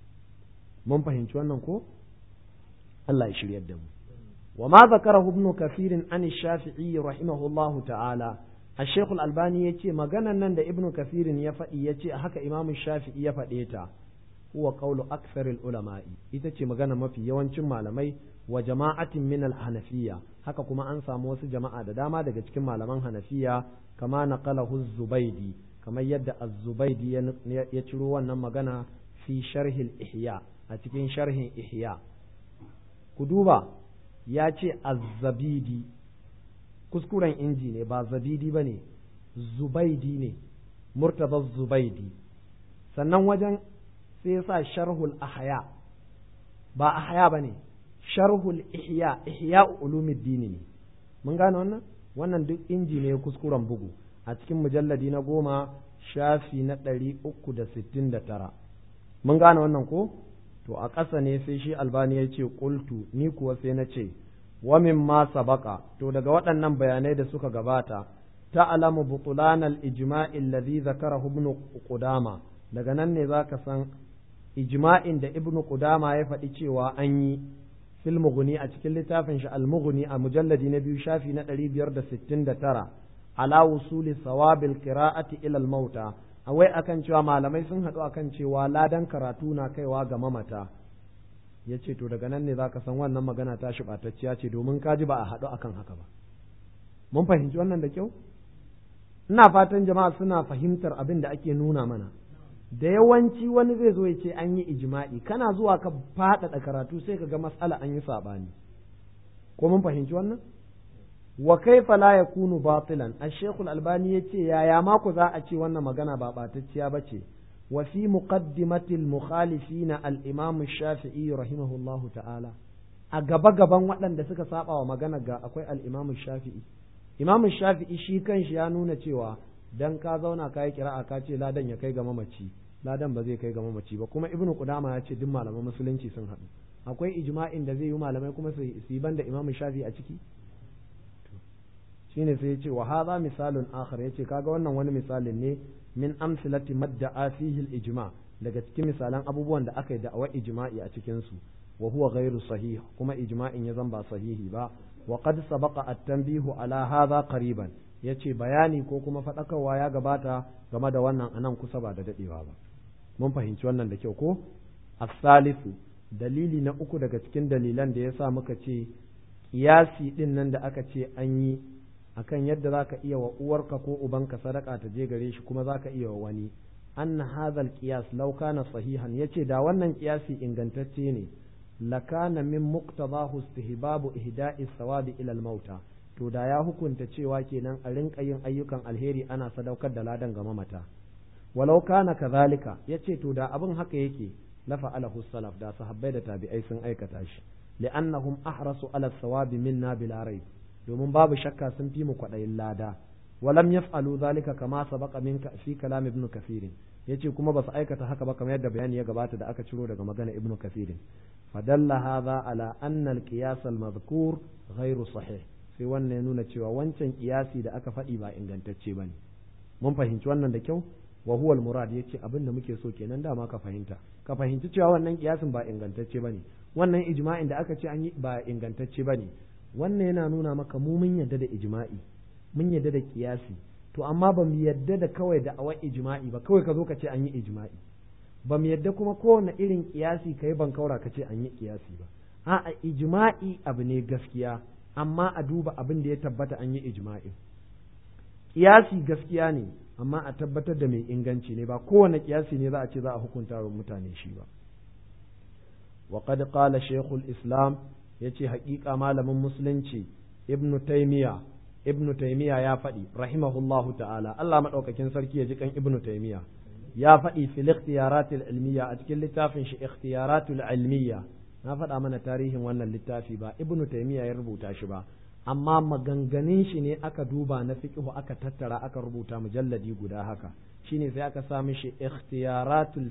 Mun fahimci wannan ko? Allah ya shiryar da mu. Wa ma zakarahu ibn kathir an shafi'i rahimahullahu ta'ala, الشيخ الألباني يتي مغانا نند ابن كثير يفدي يتي هكا إمام الشافعي يفديتا هو قول أكثر العلماء يتي مغانا ما في يوانچن malamai wa jama'atin min al-hanafiyya, haka kuma an samu wasu jama'a da dama daga cikin malaman hanafiya, kama naqalahu az-zubaydi, kamar yadda az-zubaydi ya ciro wannan magana fi sharh al-ihya, a cikin sharhin ihya. Ku duba ya ce az-zabidi, kuskuren inji ne, ba zabidi bane, zubaydi ne, murtada zubaydi. Sannan wajen sai ya sa sharhul ahya, ba ahya bane, sharhul ihya, ihya ulumuddin ne. Mun gane wannan duk inji ne kuskuren bugu, a cikin mujalladi na 10 shafi na 369. mun gane wannan ko? To a ƙasa ne sai shi Albani ya ce qultu, ni kuwa sai na ce wa mimma sabaqa, to daga waɗannan bayanai da suka gabata, ta'lamu butulan al-ijma'i alladhi zakarahu ibn Qudama, daga nan ne zaka san ijma'in da ibn Qudama ya faɗi cewa an yi fil mughni a cikin littafin shi al-mughni a mujalladi na 2 shafi na 569 ala wusuli sawabil qira'ati ila al-mauta, awai akan cewa malamai sun haɗu akan cewa ladan karatu na kaiwa ga mamata. Ya ce to daga nan ne za ka san wannan magana ta shiɓatacciya ce, domin kaji ba a haɗu akan haka ba. Mun fahimci wannan da kyau? Ina fatan jama'a suna fahimtar abin da ake nuna mana. Da yawanci wani zai zo ya ce an yi ijma'i, kana zuwa ka faɗaɗa karatu sai ka ga mas'ala an yi saɓani. Ko mun fahimci wannan? Wa kaifa la yakunu batilan, Ash-Shaykh Al-Albani yace yaya ma ku za a ce wannan magana ba batacciya bace. Wa fi muqaddimatil mukhalifina al-Imam Shafi'i rahimahullahu ta'ala, a gaba gaban waɗanda suka saba wa magana ga akwai al-Imam Shafi'i. Imam Shafi'i shi kanshi ya nuna cewa dan ka zauna kai kira'a ka ce ladan ya kai ga mamaci, ladan ba zai kai ga mamaci ba. Kuma Ibn Qudama ya ce duk malaman musulunci sun haɗu. Akwai ijma'in da zai yi malamai kuma su yi banda Imam Shafi'i a ciki? Shine sai ya ce wa hadha misalun akhar, yace kaga wannan wani misalin ne min amsalati madda'a fihi al-ijma', daga cikin misalan abubuwan da aka yi da'awar ijma'i a cikin su, wa huwa ghairu sahih, kuma ijma'in ya zan ba sahihi ba. Wa qad sabaqa at-tanbihu ala hadha qariban, yace bayani ko kuma fadakarwa ya gabata game da wannan anan kusa ba da dadewa ba. Mun fahimci wannan da kyau ko? As-salisu, dalili na uku daga cikin dalilan da yasa muka ce kiyasi din nan da aka ce an yi akan yadda zaka iya wa uwarka ko ubanka sadaka ta je gare shi kuma zaka iya wa wani, anna hadha al-qiyas law kana sahihan, yace da wannan kiyasi ingantacce ne, lakana min muqtadahu istihbabu ihda'i sawabi ila al-mauta, to da ya hukunta cewa kenan a rinka yin ayyukan alheri ana sadaukar da ladan ga mamata. Walau kana kadhalika, yace to da abin haka yake, la fa'alahu salaf, da sahabbai da tabi'ai sun aikata shi, li'annahum ahrasu ala sawabi minna bila rayb, domin babu shakka sun fi mu kwaɗayin lada. Walam yaf'alu zalika kama sabaqa minka fi kalam ibn kathir, yace kuma ba su aikata haka ba kamar yadda bayani ya gabata da aka ciro daga magana ibnu kathir fadalla hadha ala anna al-qiyas al-madhkur ghairu sahih sai wannan ya nuna cewa wancan kiyasi da aka faɗi ba ingantacce bane mun fahimci wannan da kyau wa huwa al-murad yace abin da muke so kenan dama ka fahimci cewa wannan kiyasin ba ingantacce bane wannan ijma'in da aka ce an yi ba ingantacce bane wannan yana nuna maka mu mun yadda da ijma'i mun yadda da kiyasi to amma ba mu yadda da kawai da awa ijma'i ba kawai ka zo ka ce an yi ijma'i ba mu yadda kuma kowane irin kiyasi kai ban kaura ka ce an yi kiyasi ba a'a ijma'i abu ne gaskiya amma a duba abin da ya tabbata an yi ijma'i kiyasi gaskiya ne amma a tabbatar da mai inganci ne ba kowane kiyasi ne za a ce za a hukunta wa mutane shi ba wa qad qala shaykhul islam yace haƙiƙa malamin musulunci ibnu taymiya ya faɗi rahimahullahu ta'ala Allah madaukakin sarki ya ji kan ibnu taymiya ya faɗi fil ikhtiyaratil ilmiya a cikin littafin shi ikhtiyaratul ilmiya na faɗa mana tarihin wannan littafi ba ibnu taymiya ya rubuta shi ba amma maganganun shi ne aka duba na fiqhu aka tattara aka rubuta mujalladi guda haka shine sai aka sa mishi ikhtiyaratul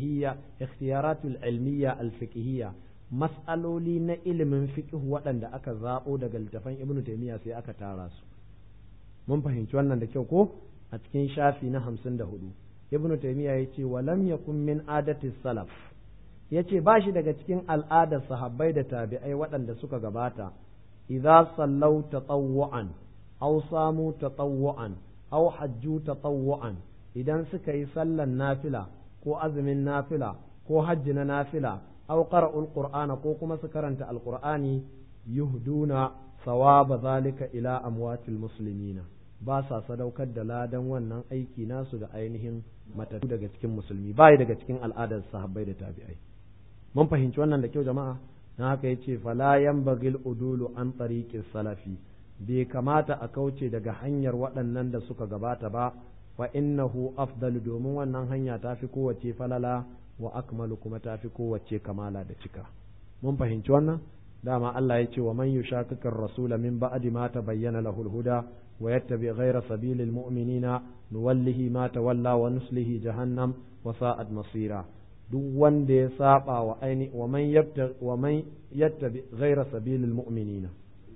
ilmiya al fiqhiyya mas'aloli na ilimin fiqhu waɗanda aka zabo daga littafan ibnu taymiya sai aka tara su mun fahimci wannan da kyau ko a cikin shafi na 54 ibnu taymiya yace walam yakun min adati salaf yace ba shi daga cikin al'adar sahabbai da tabi'ai waɗanda suka gabata idza sallau tatawwu'an aw samu tatawwu'an aw hajju tatawwu'an idan suka yi sallan nafila ko azumin nafila ko hajji na nafila aw qara'ul qur'ana ko kuma su karanta alqur'ani yuhduna thawaba zalika ila amwatil muslimina ba sa sadaukar da ladan wannan aiki nasu da ainihin matattu daga cikin musulmi bai daga cikin al'adar sahabbai da tabi'ai mun fahimci wannan da kyau jama'a na haka yace fala yanbaghil udulu an tariqis salafi bai kamata a kauce daga hanyar waɗannan da suka gabata ba fa innahu afdalu domin wannan hanya tafi kowace falala wa akmalu kuma tafi kowace kamala da cika mun fahimci wannan dama Allah ya ce wa man yushaqiqir rasula min ba'di ma tabayyana lahul huda wa yattabi ghayra sabilil mu'minina nuwallihi ma tawalla wa nuslihi jahannam wa sa'at masira duk wanda ya saba wa aini wa man yattabi ghayra sabilil mu'minina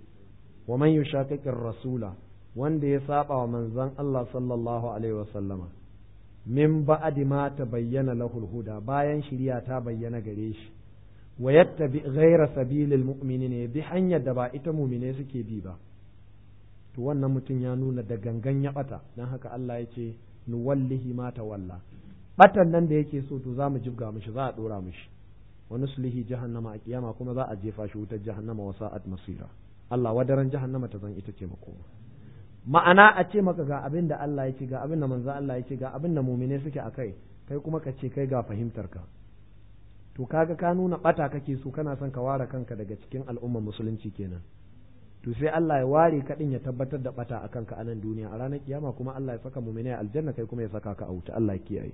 wa man yushaqiqir rasula wanda ya saba wa manzon Allah sallallahu alaihi wa sallama min ba'di ma tabayyana lahul huda bayan shiriya ta bayyana gare shi wa yattabi ghayra sabilil mu'minin bi hanyar da ba ita mu'mine suke bi ba to wannan mutum ya nuna da gangan ya bata dan haka Allah ya ce nuwallihi ma tawalla batan nan da yake so to zamu jibga mishi za a dora mishi wa nuslihi jahannama a kiyama kuma za a jefa shi wutar jahannama wa sa'at masira Allah wadaran jahannama ta zan ita ce makoma ma'ana a ce maka ga abin da Allah ya ce ga abin da manzo Allah ya ce ga abin da mu'mine suke akai kai kuma ka ce kai ga fahimtar ka to kaga ka nuna bata kake so kana son ka ware kanka daga cikin al'ummar musulunci kenan to sai Allah ya ware ka din ya tabbatar da bata akan ka a nan duniya a ranar kiyama kuma Allah ya saka mu'mine aljanna kai kuma ya saka ka a wuta Allah ya kiyaye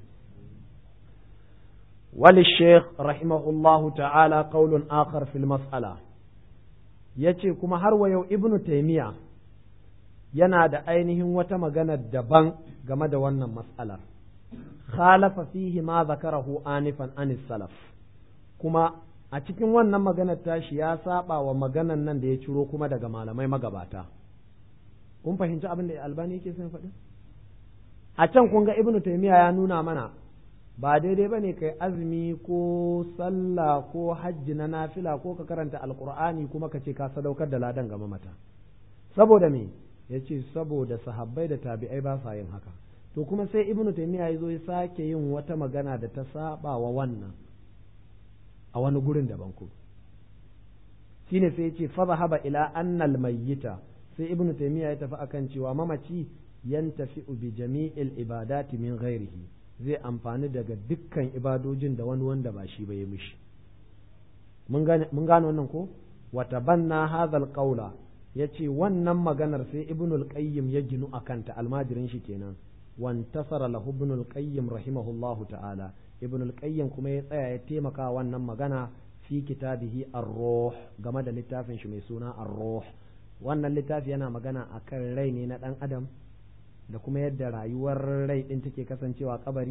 وللشيخ رحمه الله تعالى قول آخر في المسألة yace kuma har wa yau ibnu taymiya yana da ainihin wata magana daban game da wannan mas'alar khalafa fihi ma zakarahu anifan anis salaf kuma a cikin wannan maganar tashi ya saba wa maganan nan da ya ciro kuma daga malamai magabata kun fahimci abin da albani yake son faɗi a can kun ga ibnu taymiya ya nuna mana ba daidai bane kai azumi ko sallah ko hajji na nafila ko ka karanta alqur'ani kuma ka ce ka sadaukar da ladan ga mamata saboda me yace saboda sahabbai da tabi'ai ba sa yin haka to kuma sai ibnu taymiya yazo ya sake yin wata magana da ta saba wa wannan a wani gurin daban ko shine sai yace fa zahaba ila annal mayyita sai ibnu taymiya ya tafi akan cewa mamaci yantafi'u bi jami'il ibadati min ghairihi zai amfani daga dukkan ibadojin da wani wanda ba shi ba ya mishi mun gane wannan ko wata banna hadhal qawla yace wannan maganar sai ibnul qayyim ya ginu akanta almajirin shi kenan wantasara lahu ibnul qayyim rahimahullahu ta'ala ibnul qayyim kuma ya tsaya ya taimaka wannan magana fi kitabihi ar-ruh game da littafin shi mai suna ar-ruh wannan littafi yana magana akan rai ne na dan adam da kuma yadda rayuwar rai din take kasancewa kabari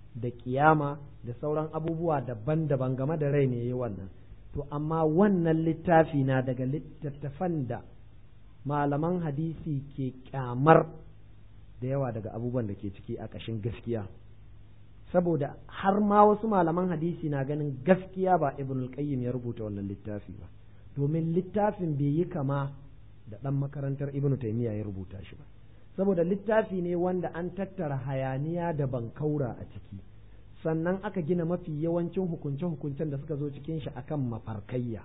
da kiyama da sauran abubuwa daban-daban game da rai ne yayi wannan. To amma wannan littafi na daga littattafan da malaman hadisi ke kyamar da yawa daga abubuwan da ke ciki a ƙashin gaskiya, saboda har ma wasu malaman hadisi na ganin gaskiya ba Ibnul Qayyim ya rubuta wannan littafi ba, domin littafin bai yi kama da ɗan makarantar Ibn Taymiyyah ya rubuta shi ba, saboda littafi ne wanda an tattara hayaniya da bankaura a ciki, sannan aka gina mafi yawancin hukunce-hukuncen da suka zo cikin shi akan mafarkayya.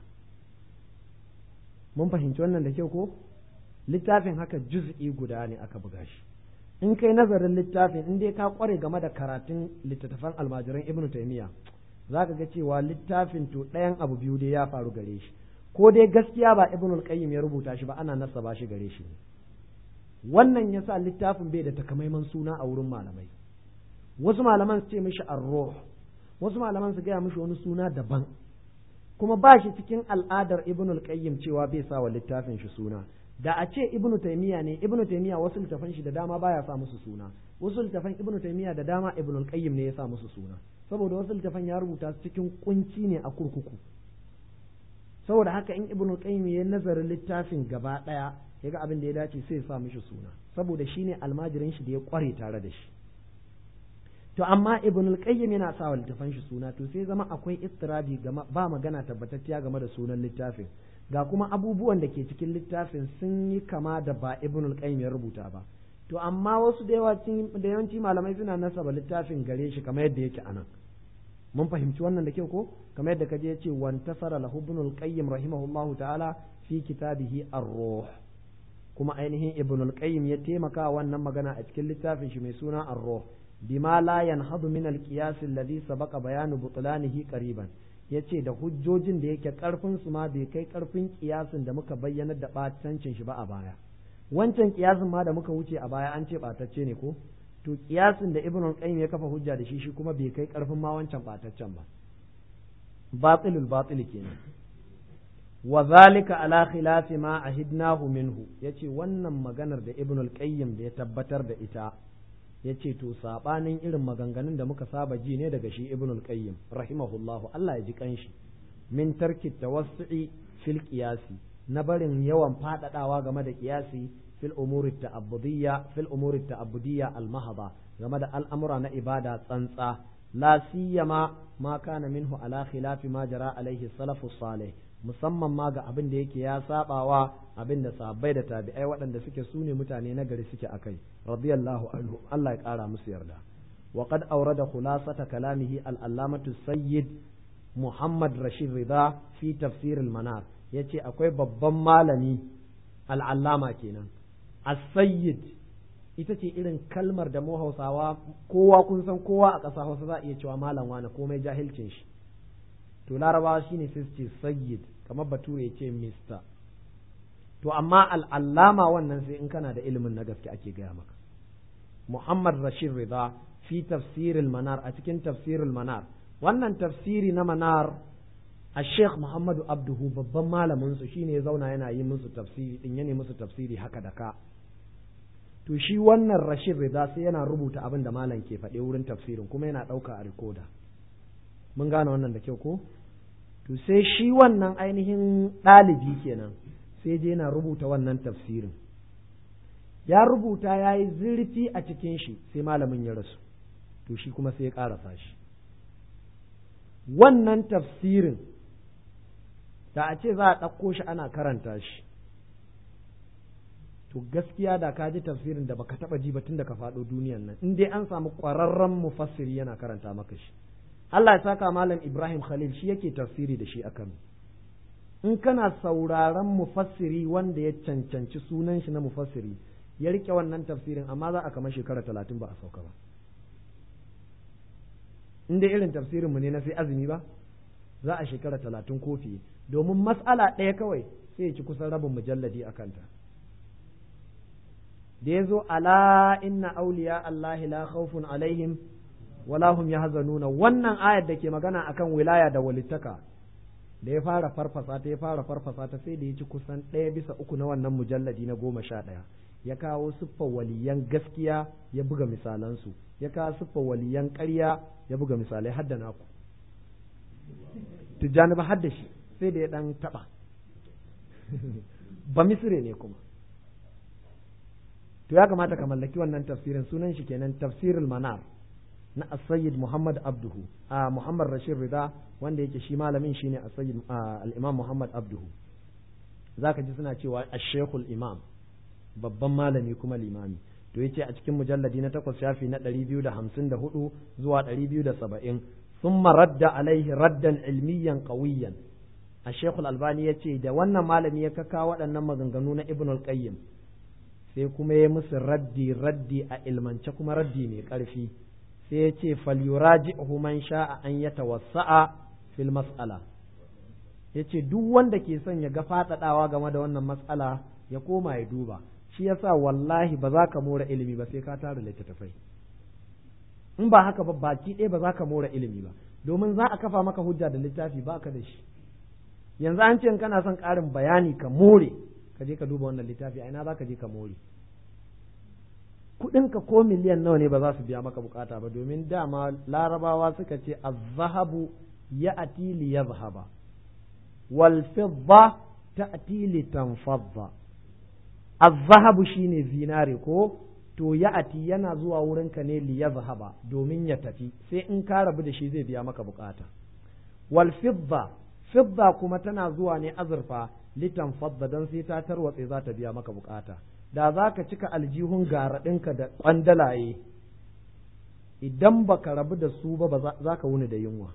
Mun fahimci wannan da kyau ko? Littafin haka juz'i guda ne aka buga shi. In kai nazarin littafin, in dai ka kware game da karatun littattafan almajiran Ibn Taymiyyah, za ka ga cewa littafin to ɗayan abu biyu dai ya faru gare shi, ko dai gaskiya ba Ibnul Qayyim ya rubuta shi ba, ana nasaba shi gare shi. Wannan yasa littafin bai da takamaiman suna a wurin malamai. Wasu malaman su ce mishi ar-ruh, wasu malaman su gaya mishi wani suna daban, kuma ba shi cikin al'adar Ibnul Qayyim cewa bai sa wa littafin shi suna. Da a ce Ibn Taymiyyah ne, Ibn Taymiyyah wasu littafan shi da dama baya sa musu suna, wasu littafan Ibn Taymiyyah da dama Ibnul Qayyim ne ya sa musu suna, saboda wasu littafan ya rubuta su cikin kunci ne a kurkuku. Saboda haka in Ibnul Qayyim ya nazarin littafin gaba daya, ya ga abin da ya dace sai ya sa mishi suna, saboda shine almajirin shi da ya kware tare da shi. To amma Ibnul Qayyim yana sa wa littafan shi suna, to sai zama akwai istirabi ba magana tabbatacciya game da sunan littafin, ga kuma abubuwan da ke cikin littafin sun yi kama da ba Ibnul Qayyim ya rubuta ba. To amma wasu da yawanci malamai suna nasaba littafin gare shi kamar yadda yake anan. Mun fahimci wannan da kyau ko? Kamar yadda kaje yace wan tasara lahu Ibnul Qayyim rahimahullahu ta'ala fi kitabihi ar-ruh. Kuma ainihin Ibnul Qayyim ya taimaka wannan magana a cikin littafin shi mai suna ar-ruh, bima la yanhadu min al-qiyas alladhi sabaqa bayanu butlanihi qariban. Yace da hujjojin da yake karfin su ma bai kai karfin kiyasin da muka bayyana da batancin shi ba a baya. Wancan kiyasin ma da muka wuce a baya an ce batacce ne ko? To kiyasin da Ibn Qayyim ya kafa hujja da shi kuma bai kai karfin ma wancan bataccen ba. Batilul batil kenan. Wa zalika ala khilafi ma ahidnahu minhu. Yace wannan maganar da Ibn Qayyim da ya tabbatar da ita, yace to sabanin irin maganganun da muka saba ji ne daga shi Ibn Qayyim rahimahullahu, Allah ya ji kanshi, min tarki tawassu'i fil qiyasi, na barin yawan fadadawa game da qiyasi fil umuri ta'abbudiyya al mahaba, game da al'amura na ibada tsantsa, la siyama ma kana minhu ala khilafi ma jara alaihi salafu salih, musamman ma ga abin da yake ya sabawa abin da sahabbai da tabi'ai waɗanda suke sune mutane na gari suke akai radiyallahu anhu, Allah ya ƙara musu yarda. wa qad awrada khulasata kalamihi al-allamatu sayyid Muhammad Rashid Rida fi tafsir al-manar, yace akwai babban malami al-allama kenan as-sayyid, ita ce irin kalmar da mu Hausawa kowa kun san kowa a ƙasa Hausa za a iya cewa malam wani komai jahilcin shi, to Larabawa shine sai su ce sayyid, kamar Bature ya ce mister. To amma al'allama wannan sai in kana da ilimin na gaske ake gaya maka. Muhammad Rashid Rida fi tafsiril manar, a cikin tafsiril manar, wannan tafsiri na manar a Sheikh Muhammadu Abduhu babban malamin su shine ya zauna yana yi musu tafsiri din, yana musu tafsiri haka da ka. To shi wannan Rashid Rida sai yana rubuta abin da malam ke faɗe wurin tafsirin, kuma yana ɗauka a rikoda. Mun gane wannan da kyau ko? To sai shi wannan ainihin ɗalibi kenan sai je yana rubuta wannan tafsirin, ya rubuta ya yi zurfi a cikin shi, sai malamin ya rasu, to shi kuma sai ya ƙarasa shi. Wannan tafsirin da a ce za a ɗauko shi ana karanta shi, to gaskiya da ka ji tafsirin da baka taɓa ji ba tun da ka faɗo duniyan nan, in dai an samu ƙwararren mufassiri yana karanta maka shi. Allah ya saka Malam Ibrahim Khalil shi yake tafsiri da shi a Kano. In kana sauraron mufassiri wanda ya cancanci sunan shi na mufassiri, ya rike wannan tafsirin, amma za a kama shekara 30 ba a sauka ba. In dai irin tafsirin mu ne na sai azumi ba, za a shekara 30 ko fiye, domin mas'ala ɗaya kawai sai ya ci kusan rabin mujalladi a kanta. Da ya zo ala inna auliya Allahi la khawfun alaihim wala hum yahzanuna, wannan ayar da ke magana akan wilaya da walittaka, da ya fara farfasa ta sai da ya ci kusan 1/3 na wannan mujalladi na 11, ya kawo siffar waliyan gaskiya ya buga misalansu, ya kawo siffar waliyan ƙarya ya buga misalai hadda naku. Tijjani ba hadda shi sai da ya ɗan taɓa. Ba misire ne kuma. To ya kamata ka mallaki wannan tafsirin, sunan shi kenan Tafsirul Manar na As-Sayyid Muhammad Abduhu, Muhammad Rashid Rida, wanda yake shi malamin shine As-Sayyid al-Imam Muhammad Abduhu. Zaka ji suna cewa Ash-Shaykhul Imam, babban malami kuma limami. To yace a cikin mujalladi na 8 shafi na 254 zuwa 270 thumma radda alaihi raddan ilmiyan qawiyan. Ash-Shaykh al-Albani yace da wannan malami ya kaka waɗannan maganganu na Ibn al-Qayyim, sai kuma ya musu raddi a ilmance kuma raddi mai ƙarfi. Sai ya ce falyuraji'hu man sha'a an yatawassa'a fil mas'ala. Yace duk wanda ke son ya ga faɗaɗawa game da wannan mas'ala ya koma ya duba. Shi yasa wallahi ba za ka more ilimi ba sai ka tara littattafai. In ba haka ba baki ɗaya ba za ka more ilimi ba, domin za a kafa maka hujja da littafi ba ka da shi. Yanzu an ce in kana son ƙarin bayani ka more, ka je ka duba wannan littafi, a ina za ka je ka more. Kuɗinka ko miliyan nawa ne ba za su biya maka bukata ba, domin dama larabawa suka ce az-zahabu ya'ti li yadhhaba wal fidda ta'ti li tanfadda. Az-zahabu shine zinare ko to ya'ti yana zuwa wurinka ne li yadhhaba domin ya tafi, sai in ka rabu da shi zai biya maka bukata. Wal fidda kuma tana zuwa ne azurfa litan fadda don sai ta tarwatse za ta biya maka bukata. Da za ka cika aljihun garaɗinka da ƙwandalaye, idan ba ka rabu da su ba za ka wuni da yunwa.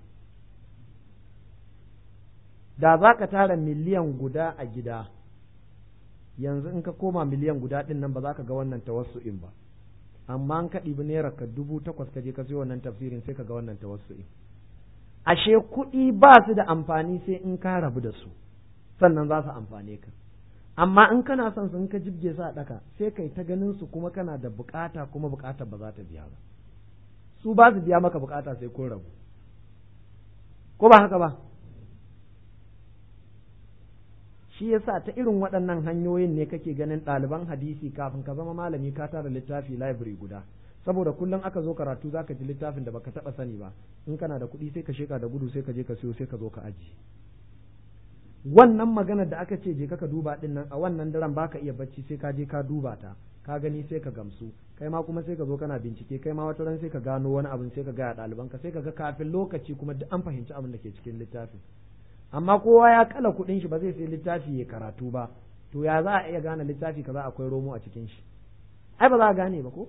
Da za ka tara miliyan guda a gida, yanzu in ka koma miliyan guda ɗin nan ba za ka ga wannan tawassu'in ba, amma an ka ɗibi naira ka 8,000 ka je ka siyo wannan tafsirin sai ka ga wannan tawassu'in. Ashe kuɗi ba su da amfani sai in ka rabu da su, sannan za su amfane ka. Amma in kana son su, in ka jibge su a ɗaka sai kai ta ganin su kuma kana da bukata, kuma bukatar ba za ta biya ba. Su ba su biya maka bukata sai kun rabu, ko ba haka ba? Shi yasa ta irin waɗannan hanyoyin ne kake ganin ɗaliban hadisi kafin ka zama malami ka tara littafi library guda, saboda kullum aka zo karatu zaka ji littafin da baka taɓa sani ba. In kana da kuɗi sai ka sheka da gudu sai ka je ka siyo sai ka zo ka aji. Wannan maganar da aka ce je ka duba din nan, a wannan daren baka iya bacci sai ka je ka duba ta, ka gani sai ka gamsu, kai ma kuma sai ka zo kana bincike, kai ma wata ran sai ka gano wani abin sai ka ga ɗalibanka, sai ka ga kafin lokaci kuma duk an fahimci abin da ke cikin littafin. Amma kowa ya kala kuɗin shi ba zai sai littafi ya karatu ba, to ya za a iya gane littafi kaza akwai romo a cikin shi? Ai ba za a gane ba ko?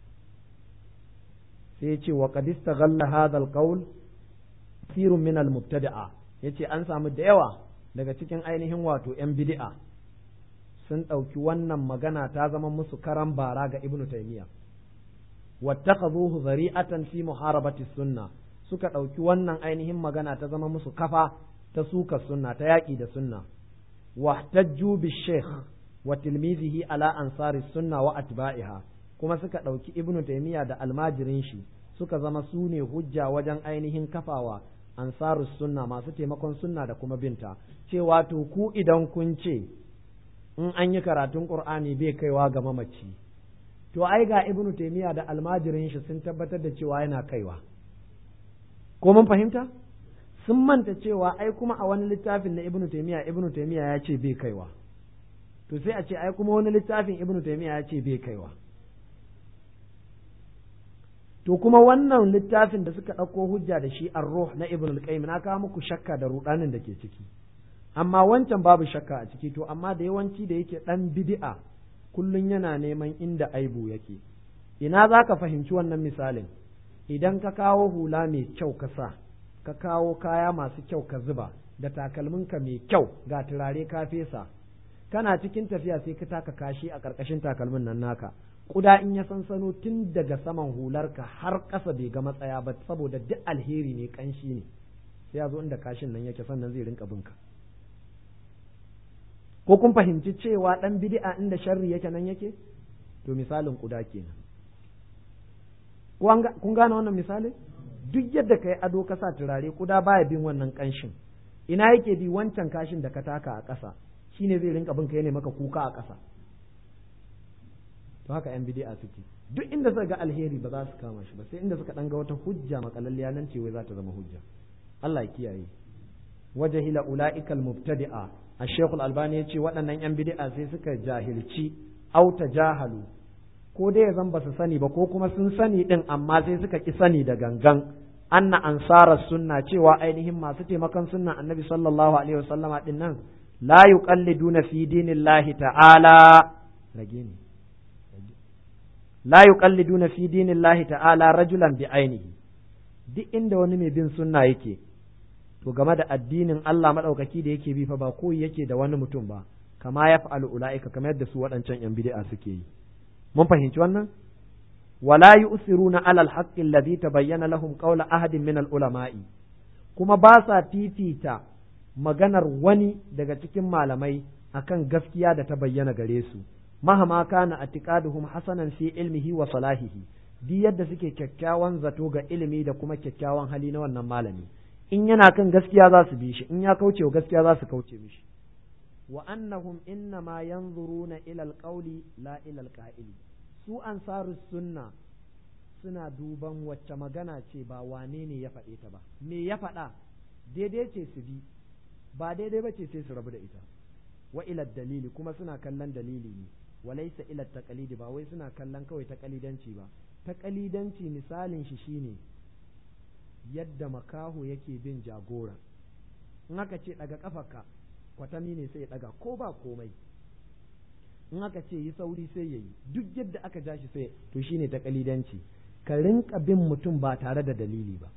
Sai ya ce wa qad istaghalla hadha al-qawl kathirun min al-mubtadi'a, yace an samu da yawa daga cikin ainihin wato ‘yan bid'a sun ɗauki wannan magana ta zama musu karan bara ga Ibn Taymiyyah. Wattakazuhu zari'atan fi muharabati sunna, suka ɗauki wannan ainihin magana ta zama musu kafa ta suka sunna, ta yaƙi da sunna. Wahtajju bi sheikh wa tilmizihi ala ansari sunna wa atba'iha, kuma suka ɗauki Ibn Taymiyyah da almajirin shi suka zama su ne hujja wajen ainihin kafawa ansarus sunna, masu taimakon sunna da kuma binta, cewa to ku idan kun ce in an yi karatun Qur'ani bai kaiwa ga mamaci, to ai ga Ibn Taymiyyah da almajirin shi sun tabbatar da cewa yana kaiwa. Ko mun fahimta? Sun manta cewa ai kuma a wani littafin na Ibn Taymiyyah ya ce bai kaiwa. To sai a ce ai kuma wani littafin Ibn Taymiyyah ya ce bai kaiwa. To kuma wannan littafin da suka ɗauko hujja da shi ar-ruh na Ibn al-Qayyim, na kawo muku shakka da rudanin da ke ciki, amma wancan babu shakka a ciki. To amma da yawanci da yake ɗan bid'a kullun yana neman inda aibu yake. Ina za ka fahimci wannan misalin? Idan ka kawo hula mai kyau ka sa, ka kawo kaya masu kyau ka zuba, da takalminka mai kyau ga turare ka fesa, kana cikin tafiya sai ka taka kashi a ƙarƙashin takalmin nan naka, kuda in ya sansano tun daga saman hularka har ƙasa bai ga matsaya ba, saboda duk alheri ne, ƙanshi ne, sai ya zo inda kashin nan yake sannan zai rinka binka. Ko kun fahimci cewa ɗan bid'a inda sharri yake nan yake? To misalin kuda kenan. Kun gane wannan misali? Duk yadda ka yi ado ka sa turare, kuda baya bin wannan ƙanshin. Ina yake bi? Wancan kashin da ka taka a ƙasa shine zai rinka binka, yana maka kuka a ƙasa. to haka yan bid'a suke duk inda suka ga alheri ba za su kama shi ba sai inda suka dan ga wata hujja makalalliya nan ce wai za ta zama hujja Allah ya kiyaye wajahila ulaikal mubtadi'a ash-shaykh al-albani yace waɗannan yan bid'a sai suka jahilci au tajahalu ko dai zan ba su sani ba ko kuma sun sani din amma sai suka ki sani da gangan anna ansarar sunna cewa ainihin masu taimakon sunnan annabi sallallahu alaihi wasallama din nan la yuqalliduna fi dinillahi ta'ala rage la yuqalliduna fi dinillahi ta'ala rajulan bi ainihi duk inda wani mai bin sunna yake to game da addinin Allah madaukaki da yake bi fa ba koyi yake da wani mutum ba kama yaf'alu ulaika kamar yadda su waɗancan yan bid'a suke yi mun fahimci wannan wala yu'siruna alal haqqi alladhi tabayyana lahum qawla ahadin min al-ulama'i kuma ba sa fifita maganar wani daga cikin malamai akan gaskiya da ta bayyana gare su mahama kana atiqaduhum hasanan fi ilmihi wa salahihi di yadda suke kyakkyawan zato ga ilimi da kuma kyakkyawan hali na wannan malami in yana kan gaskiya za su bi shi in ya kauce wa gaskiya za su kauce mishi wa annahum innama yanzuruna ila alqawli la ila alqa'ili su ansarus sunna suna duban wacce magana ce ba wane ne ya faɗe ta ba me ya faɗa daidai ce su bi ba daidai ba ce sai su rabu da ita wa ila dalili kuma suna kallon dalili ne walaysa ila taqlidi ba wai suna kallon kawai taqlidanci ba taqlidanci misalin shi shine yadda makaho yake bin jagora in aka ce daga kafarka kwatami ne sai ya daga ko ba komai in aka ce yi sauri sai yayi duk yadda aka ja shi sai to shine taqlidanci ka rinka bin mutum ba tare da dalili ba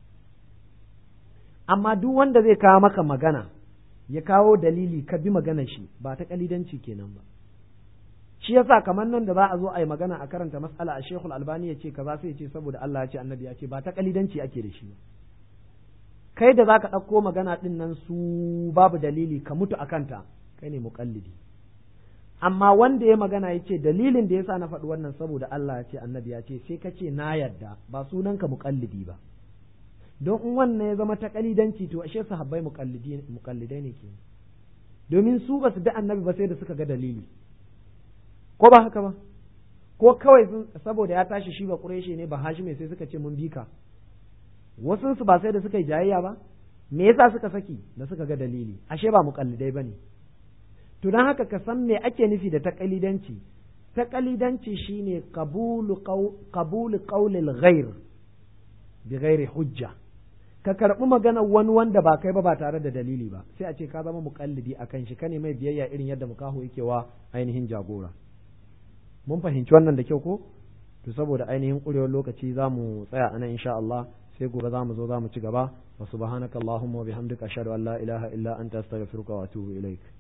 amma duk wanda zai kawo maka magana ya kawo dalili ka bi maganar shi ba taqlidanci kenan ba shi yasa kamar nan da za a zo a yi magana a karanta mas'ala a Sheikhul Albani ya ce kaza sai ya ce saboda Allah ya ce annabi ya ce ba taqlidanci ake da shi ba kai da zaka ɗauko magana ɗin nan su babu dalili ka mutu a kanta kai ne muƙallidi amma wanda ya magana ya ce dalilin da yasa na faɗi wannan saboda Allah ya ce annabi ya ce sai ka ce na yarda ba sunanka muƙallidi ba don in wannan ya zama taqlidanci to ashe sahabbai muƙallidai ne ke domin su ba su bi annabi ba sai da suka ga dalili ko ba haka ba ko kawai saboda ya tashi shi ba ƙureshi ne ba hashime sai suka ce mun bi ka wasu su ba sai da suka yi jayayya ba me yasa suka saki da suka ga dalili ashe ba muqallidai bane to dan haka ka san me ake nufi da taqalidanci taqalidanci shine qabulu qawli al-ghayr bi ghairi hujja ka karbi maganar wani wanda ba kai ba tare da dalili ba sai a ce ka zama muqallidi akan shi kane mai biyayya irin yadda mukaho yake wa ainihin jagora mun fahimci wannan da kyau ko to saboda ainihin ƙurewar lokaci za mu tsaya anan insha Allah sai gobe za mu zo za mu ci gaba wa subhanakallahumma wa bihamdika ashhadu an la ilaha illa anta astaghfiruka wa atubu ilaik